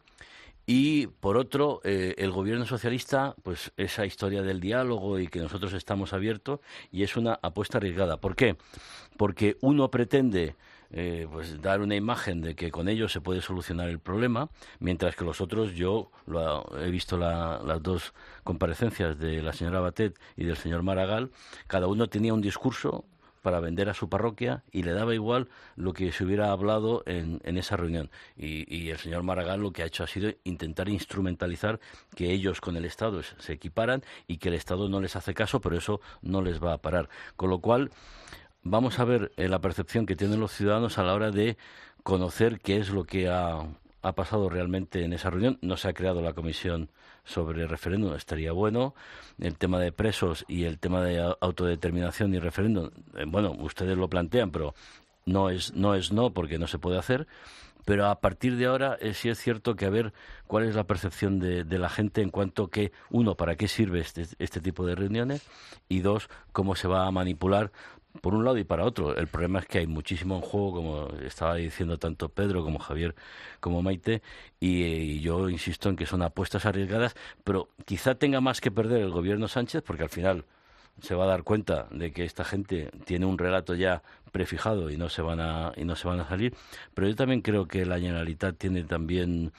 y por otro, eh, el gobierno socialista, pues esa historia del diálogo y que nosotros estamos abiertos, y es una apuesta arriesgada. ¿Por qué? Porque uno pretende Eh, pues dar una imagen de que con ellos se puede solucionar el problema, mientras que los otros, yo lo, he visto la, las dos comparecencias de la señora Batet y del señor Maragall, cada uno tenía un discurso para vender a su parroquia y le daba igual lo que se hubiera hablado en, en esa reunión. Y, y el señor Maragall lo que ha hecho ha sido intentar instrumentalizar que ellos con el Estado se equiparan y que el Estado no les hace caso, pero eso no les va a parar. Con lo cual, vamos a ver eh, la percepción que tienen los ciudadanos a la hora de conocer qué es lo que ha, ha pasado realmente en esa reunión. No se ha creado la comisión sobre referéndum, estaría bueno. El tema de presos y el tema de autodeterminación y referéndum, eh, bueno, ustedes lo plantean, pero no es no, es no porque no se puede hacer. Pero a partir de ahora eh, sí es cierto que a ver cuál es la percepción de, de la gente en cuanto a que, uno, para qué sirve este, este tipo de reuniones, y dos, cómo se va a manipular por un lado y para otro. El problema es que hay muchísimo en juego, como estaba diciendo tanto Pedro como Javier como Maite, y, y yo insisto en que son apuestas arriesgadas, pero quizá tenga más que perder el gobierno Sánchez, porque al final se va a dar cuenta de que esta gente tiene un relato ya prefijado y no se van a y no se van a salir. Pero yo también creo que la Generalitat tiene también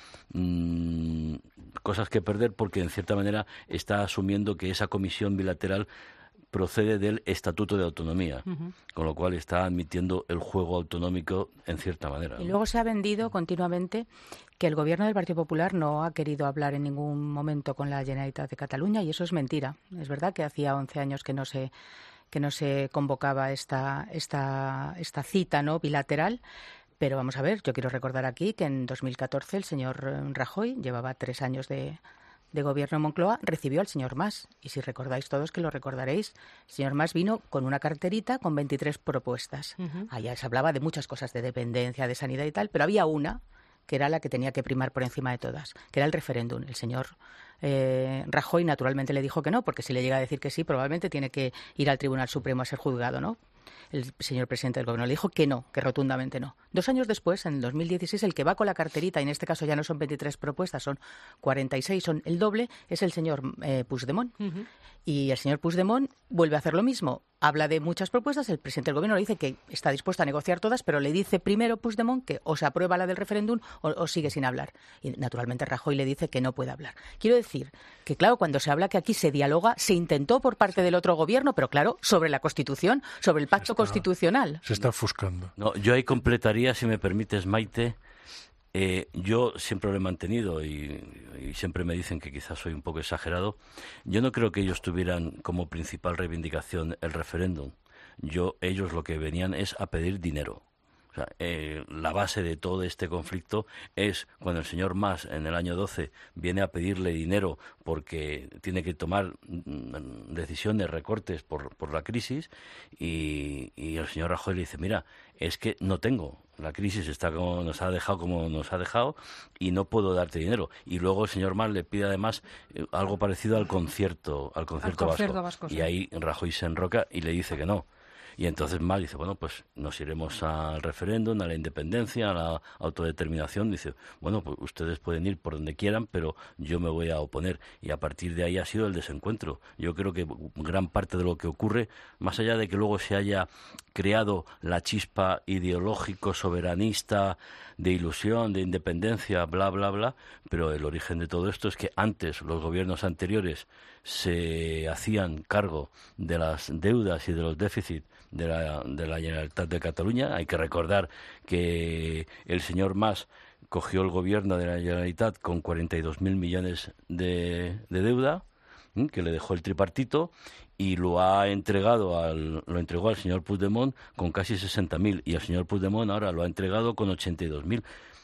mmm, cosas que perder, porque en cierta manera está asumiendo que esa comisión bilateral procede del Estatuto de Autonomía, uh-huh. con lo cual está admitiendo el juego autonómico en cierta manera. Y luego se ha vendido continuamente que el gobierno del Partido Popular no ha querido hablar en ningún momento con la Generalitat de Cataluña, y eso es mentira. Es verdad que hacía once años que no se que no se convocaba esta esta esta cita, ¿no?, bilateral. Pero vamos a ver, yo quiero recordar aquí que en dos mil catorce el señor Rajoy llevaba tres años de de gobierno en Moncloa, recibió al señor Mas. Y si recordáis todos, que lo recordaréis, el señor Mas vino con una carterita con veintitrés propuestas. Uh-huh. Allá se hablaba de muchas cosas, de dependencia, de sanidad y tal, pero había una que era la que tenía que primar por encima de todas, que era el referéndum. El señor eh, Rajoy naturalmente le dijo que no, porque si le llega a decir que sí, probablemente tiene que ir al Tribunal Supremo a ser juzgado, ¿no? el señor presidente del gobierno. Le dijo que no, que rotundamente no. Dos años después, en el dos mil dieciséis, el que va con la carterita, y en este caso ya no son veintitrés propuestas, son cuarenta y seis, son el doble, es el señor eh, Puigdemont. Uh-huh. Y el señor Puigdemont vuelve a hacer lo mismo. Habla de muchas propuestas, el presidente del gobierno le dice que está dispuesto a negociar todas, pero le dice primero Puigdemont que o se aprueba la del referéndum o, o sigue sin hablar. Y naturalmente Rajoy le dice que no puede hablar. Quiero decir que, claro, cuando se habla que aquí se dialoga, se intentó por parte del otro gobierno, pero claro, sobre la Constitución, sobre el pacto está, constitucional. Se está ofuscando. No, yo ahí completaría, si me permites, Maite. Eh, yo siempre lo he mantenido y, y siempre me dicen que quizás soy un poco exagerado. Yo no creo que ellos tuvieran como principal reivindicación el referéndum. Yo, ellos lo que venían es a pedir dinero. O sea, eh, la base de todo este conflicto es cuando el señor Mas en el año doce viene a pedirle dinero porque tiene que tomar mm, decisiones, recortes por, por la crisis y, y el señor Rajoy le dice, mira, es que no tengo. La crisis está como nos ha dejado como nos ha dejado y no puedo darte dinero. Y luego el señor Mas le pide además eh, algo parecido al concierto, al concierto, al concierto vasco. vasco sí. Y ahí Rajoy se enroca y le dice que no. Y entonces Mas dice, bueno, pues nos iremos al referéndum, a la independencia, a la autodeterminación. Dice, bueno, pues ustedes pueden ir por donde quieran, pero yo me voy a oponer. Y a partir de ahí ha sido el desencuentro. Yo creo que gran parte de lo que ocurre, más allá de que luego se haya creado la chispa ideológico, soberanista, de ilusión, de independencia, bla, bla, bla, pero el origen de todo esto es que antes los gobiernos anteriores se hacían cargo de las deudas y de los déficits de la, de la Generalitat de Cataluña. Hay que recordar que el señor Mas cogió el gobierno de la Generalitat con cuarenta y dos mil millones de, de deuda, ¿eh? que le dejó el tripartito, y lo ha entregado al, lo entregó al señor Puigdemont con casi sesenta mil, y el señor Puigdemont ahora lo ha entregado con ochenta y dos mil.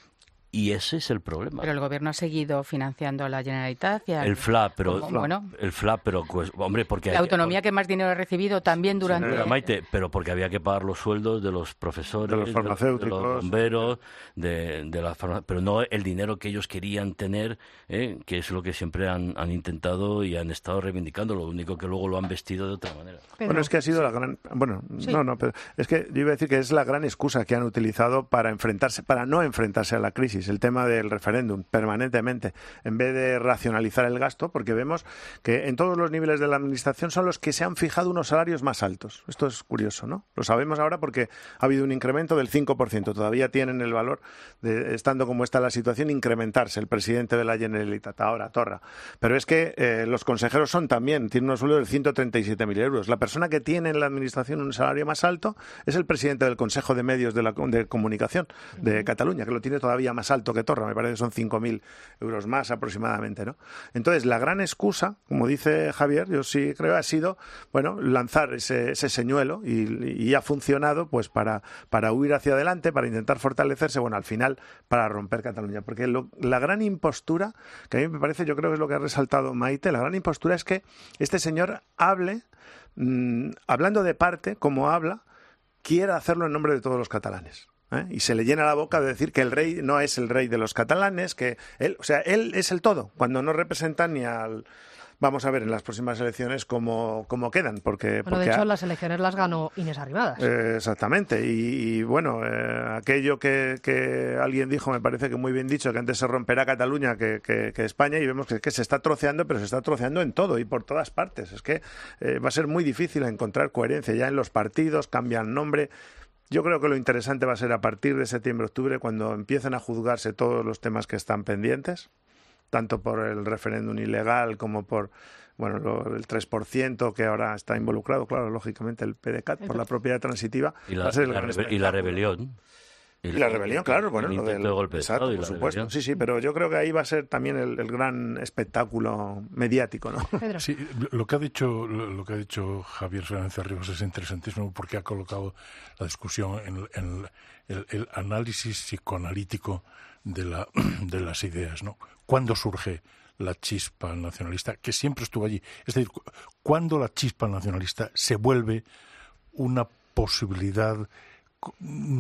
Y ese es el problema. Pero el gobierno ha seguido financiando a la Generalitat y al... El F L A, pero... Como, bueno, el F L A, pero... Pues, hombre, porque... La autonomía que más dinero ha recibido también durante... Sí, Maite, pero porque había que pagar los sueldos de los profesores, de los farmacéuticos, de los bomberos, de, de las farma... pero no el dinero que ellos querían tener, ¿eh? que es lo que siempre han, han intentado y han estado reivindicando, lo único que luego lo han vestido de otra manera. Pero... Bueno, es que ha sido la gran... Bueno, sí. no, no, pero es que yo iba a decir que es la gran excusa que han utilizado para enfrentarse, para no enfrentarse a la crisis. El tema del referéndum permanentemente, en vez de racionalizar el gasto, porque vemos que en todos los niveles de la administración son los que se han fijado unos salarios más altos. Esto es curioso, ¿no? Lo sabemos ahora porque ha habido un incremento del cinco por ciento. Todavía tienen el valor de, estando como está la situación, incrementarse el presidente de la Generalitat, ahora Torra. Pero es que eh, los consejeros son también, tienen unos sueldos de ciento treinta y siete mil euros. La persona que tiene en la administración un salario más alto es el presidente del Consejo de Medios de, la, de Comunicación de uh-huh. Cataluña, que lo tiene todavía más alto que Torra. Me parece que son cinco mil euros más aproximadamente, ¿no? Entonces, la gran excusa, como dice Javier, yo sí creo, ha sido, bueno, lanzar ese, ese señuelo y, y ha funcionado, pues, para, para huir hacia adelante, para intentar fortalecerse, bueno, al final, para romper Cataluña. Porque lo, la gran impostura, que a mí me parece, yo creo que es lo que ha resaltado Maite, la gran impostura es que este señor hable, mmm, hablando de parte, como habla, quiera hacerlo en nombre de todos los catalanes. ¿Eh? Y se le llena la boca de decir que el rey no es el rey de los catalanes, que él, o sea, él es el todo, cuando no representa ni al... Vamos a ver en las próximas elecciones cómo, cómo quedan, porque... Bueno, porque de hecho, ha... las elecciones las ganó Inés Arrimadas. Eh, exactamente, y, y bueno, eh, aquello que, que alguien dijo, me parece que muy bien dicho, que antes se romperá Cataluña que, que, que España, y vemos que, que se está troceando, pero se está troceando en todo y por todas partes. Es que eh, va a ser muy difícil encontrar coherencia ya en los partidos, cambian nombre... Yo creo que lo interesante va a ser a partir de septiembre-octubre, cuando empiecen a juzgarse todos los temas que están pendientes, tanto por el referéndum ilegal como por bueno lo, el tres por ciento que ahora está involucrado, claro, lógicamente el P D C A T por la propiedad transitiva. Y la, va a ser la, rebe- y la rebelión. Y la rebelión, claro, bueno, el lo del de golpe de exacto, Estado y por la supuesto. rebelión. Sí, sí, pero yo creo que ahí va a ser también el, el gran espectáculo mediático, ¿no? Pedro. Sí, lo que ha dicho lo, lo que ha dicho Javier Fernández Arribas es interesantísimo porque ha colocado la discusión en, en el, el análisis psicoanalítico de la de las ideas, ¿no? ¿Cuándo surge la chispa nacionalista? Que siempre estuvo allí. Es decir, ¿cuándo la chispa nacionalista se vuelve una posibilidad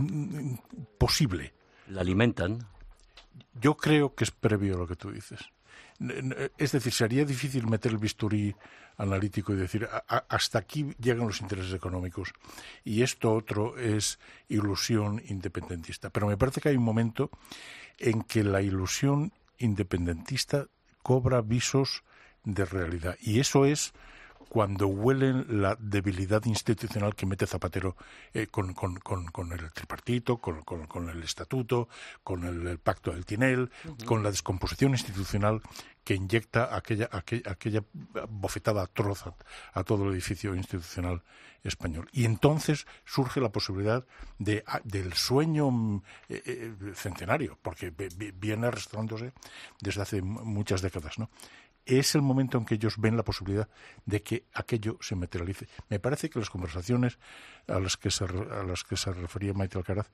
posible? La alimentan. Yo creo que es previo a lo que tú dices. Es decir, sería difícil meter el bisturí analítico y decir a, a, hasta aquí llegan los intereses económicos y esto otro es ilusión independentista. Pero me parece que hay un momento en que la ilusión independentista cobra visos de realidad y eso es cuando huelen la debilidad institucional que mete Zapatero eh, con, con, con, con el tripartito, con, con, con el estatuto, con el, el pacto del Tinel, uh-huh. con la descomposición institucional que inyecta aquella, aquella, aquella bofetada atroz a, a todo el edificio institucional español. Y entonces surge la posibilidad de, del sueño eh, eh, centenario, porque viene arrastrándose desde hace muchas décadas, ¿no? Es el momento en que ellos ven la posibilidad de que aquello se materialice. Me parece que las conversaciones a las que se, a las que se refería Maite Alcaraz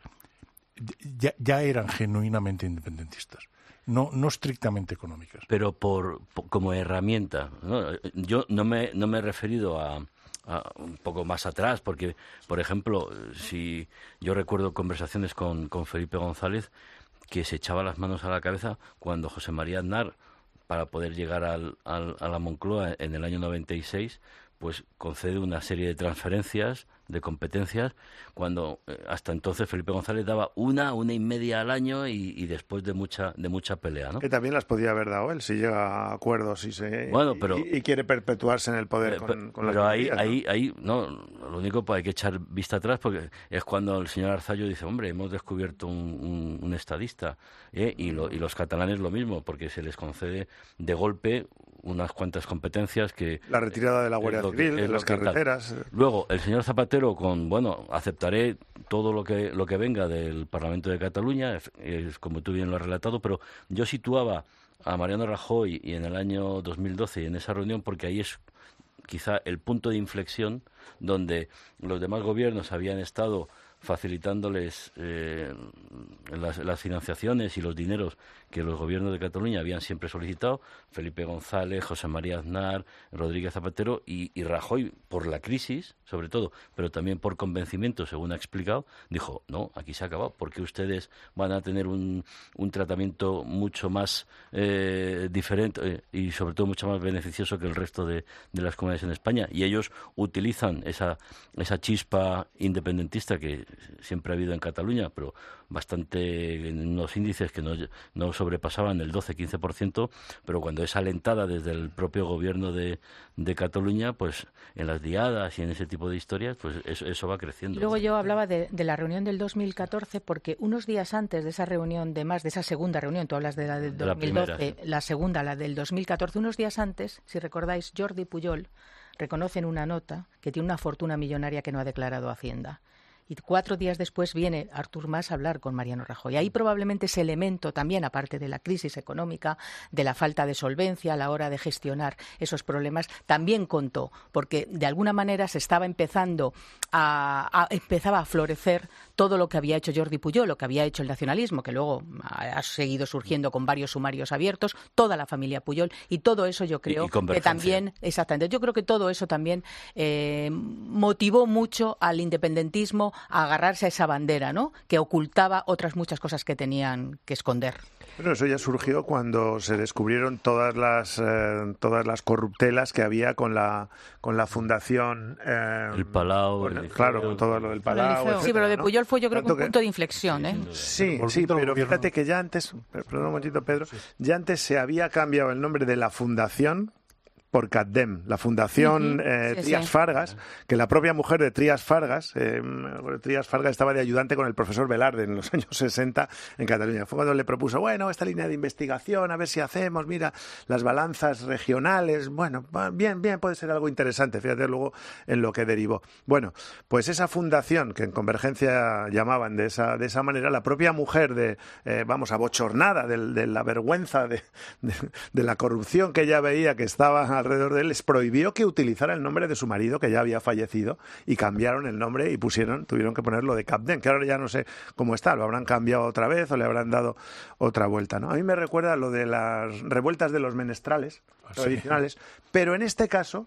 ya, ya eran genuinamente independentistas, no, no estrictamente económicas. Pero por, por como herramienta, ¿no? Yo no me, no me he referido a, a un poco más atrás, porque, por ejemplo, si yo recuerdo conversaciones con, con Felipe González que se echaba las manos a la cabeza cuando José María Aznar, para poder llegar al, al, a la Moncloa en el año noventa y seis, pues concede una serie de transferencias, de competencias, cuando eh, hasta entonces Felipe González daba una, una y media al año y, y después de mucha de mucha pelea, ¿no? Que también las podía haber dado él, si llega a acuerdos y, se, bueno, pero, y, y quiere perpetuarse en el poder eh, con, pero, con las Pero ahí, ¿no? ahí, ahí, no, lo único pues hay que echar vista atrás porque es cuando el señor Arzallo dice, hombre, hemos descubierto un, un, un estadista, ¿eh? y, lo, y los catalanes lo mismo, porque se les concede de golpe unas cuantas competencias que... La retirada de la Guardia Civil, de las carreteras... Luego, el señor Zapatero con, bueno, aceptaré todo lo que lo que venga del Parlamento de Cataluña, es, es como tú bien lo has relatado, pero yo situaba a Mariano Rajoy y en el año dos mil doce y en esa reunión porque ahí es quizá el punto de inflexión donde los demás gobiernos habían estado facilitándoles eh, las, las financiaciones y los dineros que los gobiernos de Cataluña habían siempre solicitado, Felipe González, José María Aznar, Rodríguez Zapatero y, y Rajoy, por la crisis, sobre todo, pero también por convencimiento, según ha explicado, dijo, no, aquí se ha acabado, porque ustedes van a tener un, un tratamiento mucho más eh, diferente eh, y sobre todo mucho más beneficioso que el resto de, de las comunidades en España. Y ellos utilizan esa, esa chispa independentista que siempre ha habido en Cataluña, pero bastante en unos índices que no, no sobrepasaban el doce a quince por ciento, pero cuando es alentada desde el propio gobierno de, de Cataluña, pues en las diadas y en ese tipo de historias, pues eso, eso va creciendo. Y luego yo hablaba de, de la reunión del dos mil catorce, porque unos días antes de esa reunión, de más de esa segunda reunión, tú hablas de la del dos mil doce, la, primera, sí. La segunda, la del dos mil catorce, unos días antes, si recordáis, Jordi Pujol reconoce en una nota que tiene una fortuna millonaria que no ha declarado a Hacienda. Y cuatro días después viene Artur Mas a hablar con Mariano Rajoy. Ahí probablemente ese elemento también, aparte de la crisis económica, de la falta de solvencia a la hora de gestionar esos problemas, también contó, porque de alguna manera se estaba empezando a, a empezaba a florecer todo lo que había hecho Jordi Pujol, lo que había hecho el nacionalismo, que luego ha seguido surgiendo con varios sumarios abiertos, toda la familia Pujol, y todo eso yo creo y, y que también, exactamente, yo creo que todo eso también eh, motivó mucho al independentismo a agarrarse a esa bandera, ¿no?, que ocultaba otras muchas cosas que tenían que esconder. Bueno, eso ya surgió cuando se descubrieron todas las eh, todas las corruptelas que había con la con la fundación eh, el Palau, con, el claro, con todo lo del Palau, etcétera, sí, pero lo de Pujol fue yo creo Tanto que un punto de inflexión, ¿eh? Sí, sí, pero fíjate que ya antes, perdón un momentito, Pedro, ya antes se había cambiado el nombre de la fundación por CatDem, la fundación uh-huh. eh, sí, Trias sí. Fargas, que la propia mujer de Trias Fargas, eh, Trias Fargas estaba de ayudante con el profesor Velarde en los años sesenta en Cataluña. Fue cuando le propuso, bueno, esta línea de investigación, a ver si hacemos, mira, las balanzas regionales, bueno, bien, bien, puede ser algo interesante, fíjate luego en lo que derivó. Bueno, pues esa fundación, que en Convergencia llamaban de esa, de esa manera, la propia mujer de, eh, vamos, abochornada de, de la vergüenza de, de, de la corrupción que ella veía que estaba alrededor de él, les prohibió que utilizara el nombre de su marido, que ya había fallecido, y cambiaron el nombre y pusieron, tuvieron que ponerlo de CatDem, que ahora ya no sé cómo está, lo habrán cambiado otra vez o le habrán dado otra vuelta, ¿no? A mí me recuerda lo de las revueltas de los menestrales ¿Ah, tradicionales, sí? Pero en este caso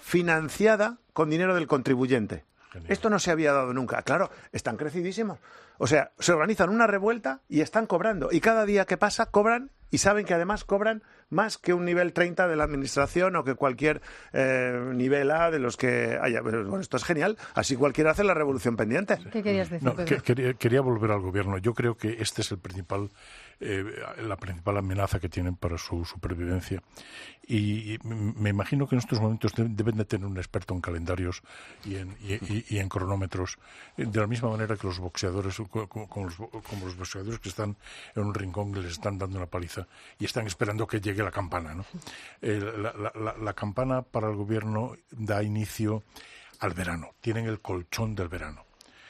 financiada con dinero del contribuyente. Genial. Esto no se había dado nunca. Claro, están crecidísimos. O sea, se organizan una revuelta y están cobrando. Y cada día que pasa cobran y saben que además cobran más que un nivel treinta de la administración o que cualquier eh, nivel A de los que haya. Bueno, esto es genial. Así cualquiera hace la revolución pendiente. ¿Qué querías decir, no, Pedro? que, quería, quería volver al gobierno. Yo creo que este es el principal, eh, la principal amenaza que tienen para su supervivencia. Y, y me imagino que en estos momentos deben de tener un experto en calendarios y en, y, y, y en cronómetros, de la misma manera que los boxeadores, como los, como los boxeadores que están en un rincón que les están dando una paliza y están esperando que llegue la campana, ¿no? Eh, la, la, la, la campana para el gobierno da inicio al verano. Tienen el colchón del verano.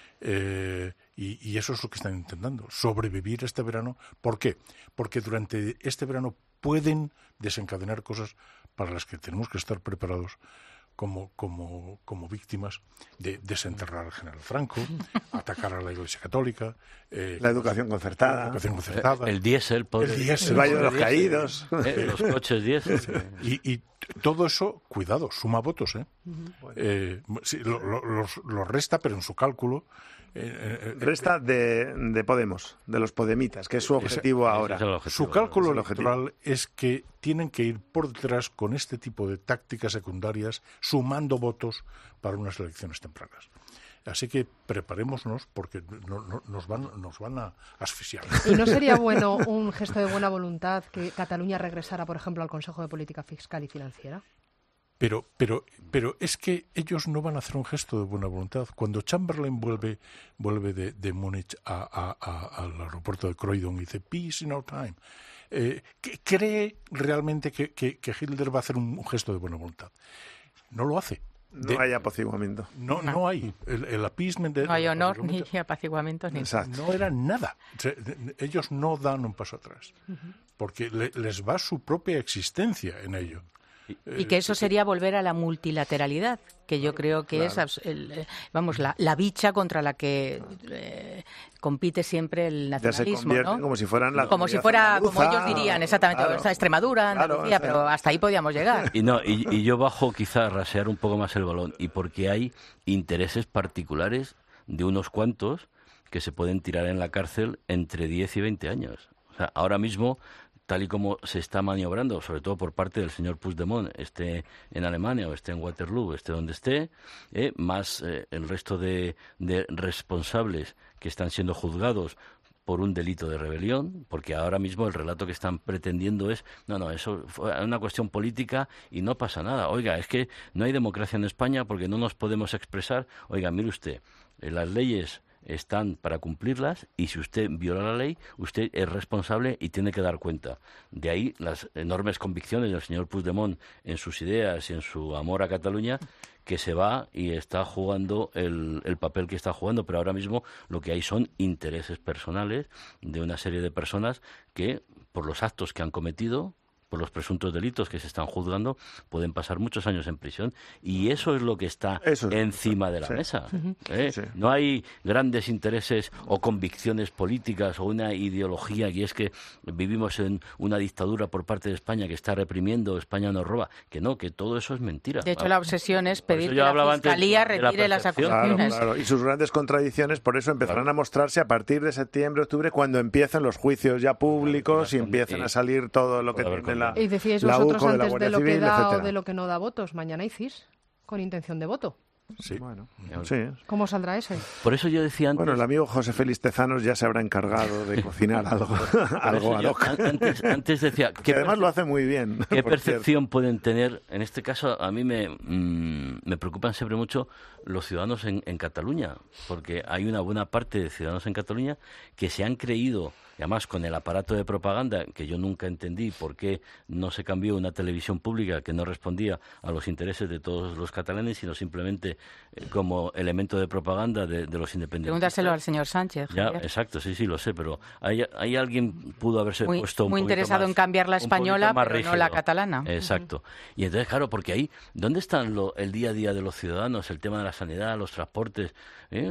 Eh, y, y eso es lo que están intentando, sobrevivir este verano. ¿Por qué? Porque durante este verano pueden desencadenar cosas para las que tenemos que estar preparados como, como, como víctimas de desenterrar al general Franco, atacar a la Iglesia Católica, eh, la educación concertada, la educación concertada el, el diésel, el, diésel, el Valle de los Caídos, eh, los coches diésel. Y, y todo eso, cuidado, suma votos, ¿eh? Uh-huh. eh sí, lo, lo, los, lo resta, pero en su cálculo Eh, eh, Resta de, de Podemos, de los podemitas, que es su objetivo ese, ahora. Ese es objetivo, su cálculo es electoral es que tienen que ir por detrás con este tipo de tácticas secundarias, sumando votos para unas elecciones tempranas. Así que preparémonos porque no, no, nos, van, nos van a asfixiar. ¿Y no sería bueno un gesto de buena voluntad que Cataluña regresara, por ejemplo, al Consejo de Política Fiscal y Financiera? Pero, pero, pero es que ellos no van a hacer un gesto de buena voluntad. Cuando Chamberlain vuelve, vuelve de, de Múnich a, a, a, al aeropuerto de Croydon y dice "Peace in our time", eh, ¿cree realmente que, que, que Hitler va a hacer un, un gesto de buena voluntad? No lo hace. De, no hay apaciguamiento. No, no, no hay. El, el appeasement de, no hay honor ni apaciguamiento ni nada. No era nada. O sea, ellos no dan un paso atrás. Uh-huh. Porque le, les va su propia existencia en ello. Y que eso sería volver a la multilateralidad, que yo creo que claro. es el, vamos la, la bicha contra la que eh, compite siempre el nacionalismo, ya se ¿no? Como si fueran la como si fuera andaluza, como ellos dirían exactamente, claro, esta Extremadura, Andalucía, claro, pero hasta ahí podíamos llegar. Y no y, y yo bajo quizá a rasear un poco más el balón, y porque hay intereses particulares de unos cuantos que se pueden tirar en la cárcel entre diez y veinte años. O sea, ahora mismo, tal y como se está maniobrando, sobre todo por parte del señor Puigdemont, esté en Alemania o esté en Waterloo, esté donde esté, eh, más eh, el resto de, de responsables que están siendo juzgados por un delito de rebelión, porque ahora mismo el relato que están pretendiendo es, no, no, eso fue una cuestión política y no pasa nada. Oiga, es que no hay democracia en España porque no nos podemos expresar. Oiga, mire usted, eh, las leyes están para cumplirlas y si usted viola la ley, usted es responsable y tiene que dar cuenta. De ahí las enormes convicciones del señor Puigdemont en sus ideas y en su amor a Cataluña, que se va y está jugando el, el papel que está jugando, pero ahora mismo lo que hay son intereses personales de una serie de personas que, por los actos que han cometido, por los presuntos delitos que se están juzgando, pueden pasar muchos años en prisión, y eso es lo que está eso es, encima de la sí. mesa. Uh-huh. ¿eh? Sí. No hay grandes intereses o convicciones políticas o una ideología, y es que vivimos en una dictadura por parte de España que está reprimiendo, España nos roba, que no, que todo eso es mentira. De hecho, la obsesión es pedir que la Fiscalía de retire la las acusaciones. Claro, claro. Y sus grandes contradicciones por eso empezarán claro. a mostrarse a partir de septiembre, octubre, cuando empiecen los juicios ya públicos claro, y empiecen y, a salir todo lo que tiene la, y decíais la vosotros U C O, antes de, de lo Civil, que da etcétera. o de lo que no da votos. Mañana hay C I S con intención de voto. Sí. Bueno, sí. ¿Cómo saldrá ese? Por eso yo decía antes... Bueno, el amigo José Félix Tezanos ya se habrá encargado de cocinar algo, algo ad hoc. Antes, antes decía... Que además lo hace muy bien. ¿Qué percepción cierto. pueden tener? En este caso, a mí me, mmm, me preocupan siempre mucho los ciudadanos en, en Cataluña, porque hay una buena parte de ciudadanos en Cataluña que se han creído, y además con el aparato de propaganda, que yo nunca entendí por qué no se cambió una televisión pública que no respondía a los intereses de todos los catalanes, sino simplemente eh, como elemento de propaganda de, de los independentistas. Pregúntaselo al señor Sánchez. Ya, exacto, sí, sí, lo sé, pero hay, hay alguien pudo haberse muy, puesto un muy interesado más, en cambiar la española, pero rígido. No la catalana. Exacto. Uh-huh. Y entonces, claro, porque ahí, ¿dónde están lo, el día a día de los ciudadanos, el tema de la sanidad, los transportes? ¿Eh?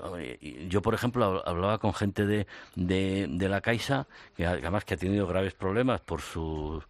Yo, por ejemplo, hablaba con gente de, de, de la Caixa, que además que ha tenido graves problemas por su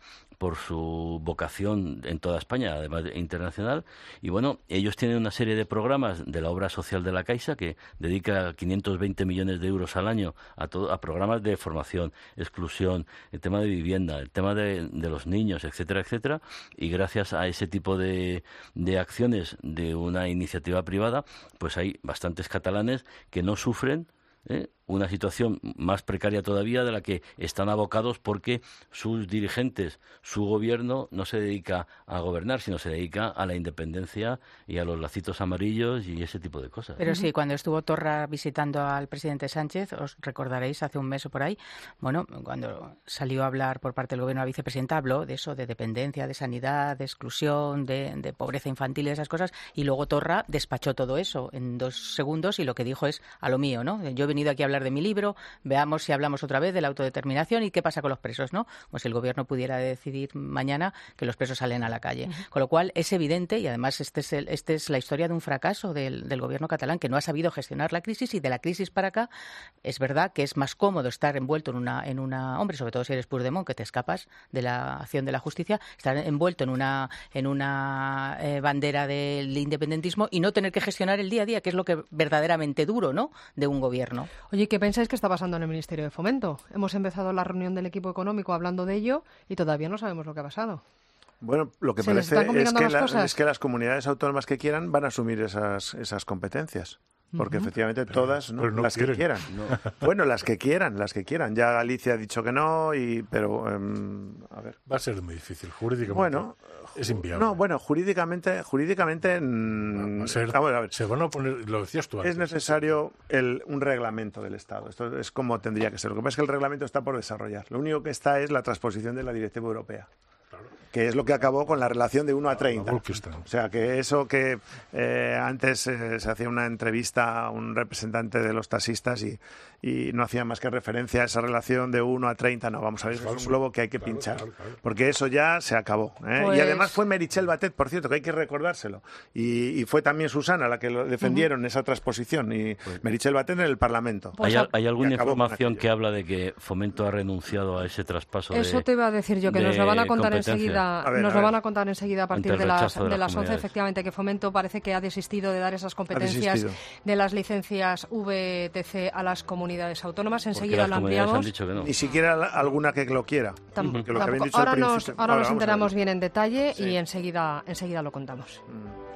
por su vocación en toda España, además de internacional. Y bueno, ellos tienen una serie de programas de la obra social de la Caixa que dedica quinientos veinte millones de euros al año a, todo, a programas de formación, exclusión, el tema de vivienda, el tema de, de los niños, etcétera, etcétera. Y gracias a ese tipo de, de acciones de una iniciativa privada, pues hay bastantes catalanes que no sufren ¿eh? una situación más precaria todavía de la que están abocados porque sus dirigentes, su gobierno no se dedica a gobernar, sino se dedica a la independencia y a los lacitos amarillos y ese tipo de cosas. Pero sí, cuando estuvo Torra visitando al presidente Sánchez, os recordaréis hace un mes o por ahí, bueno, cuando salió a hablar por parte del gobierno la vicepresidenta, habló de eso, de dependencia, de sanidad, de exclusión, de, de pobreza infantil y esas cosas, y luego Torra despachó todo eso en dos segundos y lo que dijo es a lo mío, ¿no? Yo he venido aquí a hablar de mi libro, veamos si hablamos otra vez de la autodeterminación y qué pasa con los presos, ¿no? Pues el gobierno pudiera decidir mañana que los presos salen a la calle. Uh-huh. Con lo cual es evidente, y además este es, el, este es la historia de un fracaso del, del gobierno catalán, que no ha sabido gestionar la crisis, y de la crisis para acá es verdad que es más cómodo estar envuelto en una, en una hombre, sobre todo si eres Puigdemont, que te escapas de la acción de la justicia, estar envuelto en una, en una eh, bandera del independentismo y no tener que gestionar el día a día, que es lo que verdaderamente duro, ¿no?, de un gobierno. Oye, ¿qué pensáis que está pasando en el Ministerio de Fomento? Hemos empezado la reunión del equipo económico hablando de ello y todavía no sabemos lo que ha pasado. Bueno, lo que parece es que, la, es que las comunidades autónomas que quieran van a asumir esas, esas competencias. Porque uh-huh. efectivamente pero, todas, ¿no? Pero no las quieren. que quieran. No. Bueno, las que quieran, las que quieran. Ya Galicia ha dicho que no, y pero um, a ver. Va a ser muy difícil, jurídicamente. Bueno, es inviable. No, bueno, jurídicamente, jurídicamente, va a ser, a ver, a ver, se van a poner, lo decías tú antes. Es necesario el, un reglamento del Estado. Esto es como tendría que ser. Lo que pasa es que el reglamento está por desarrollar. Lo único que está es la transposición de la Directiva Europea. Que es lo que acabó con la relación de uno a treinta. O sea, que eso que eh, antes eh, se hacía una entrevista a un representante de los taxistas y, y no hacía más que referencia a esa relación de uno a treinta. No, vamos a ver, es un globo que hay que claro, pinchar. Claro, claro. Porque eso ya se acabó. ¿eh? Pues... Y además fue Meritxell Batet, por cierto, que hay que recordárselo. Y, y fue también Susana la que lo defendieron, uh-huh. esa transposición. Y pues... Meritxell Batet en el Parlamento. Pues ¿Hay, ¿Hay alguna información que habla de que Fomento ha renunciado a ese traspaso? Eso de, te iba a decir yo, que nos lo van a contar enseguida. A ver, nos a lo van a contar enseguida a partir de las, de, de las once, efectivamente, que Fomento parece que ha desistido de dar esas competencias de las licencias V T C a las comunidades autónomas. Enseguida lo ampliamos. No. Ni siquiera alguna que lo quiera. Tamp- lo que habían dicho ahora nos, ahora ahora nos enteramos bien en detalle sí. y enseguida, enseguida lo contamos. Mm.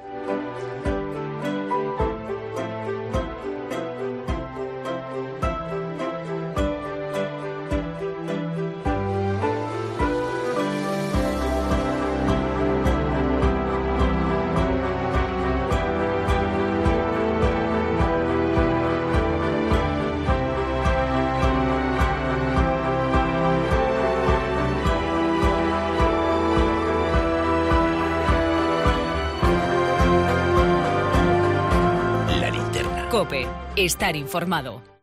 COPE. Estar informado.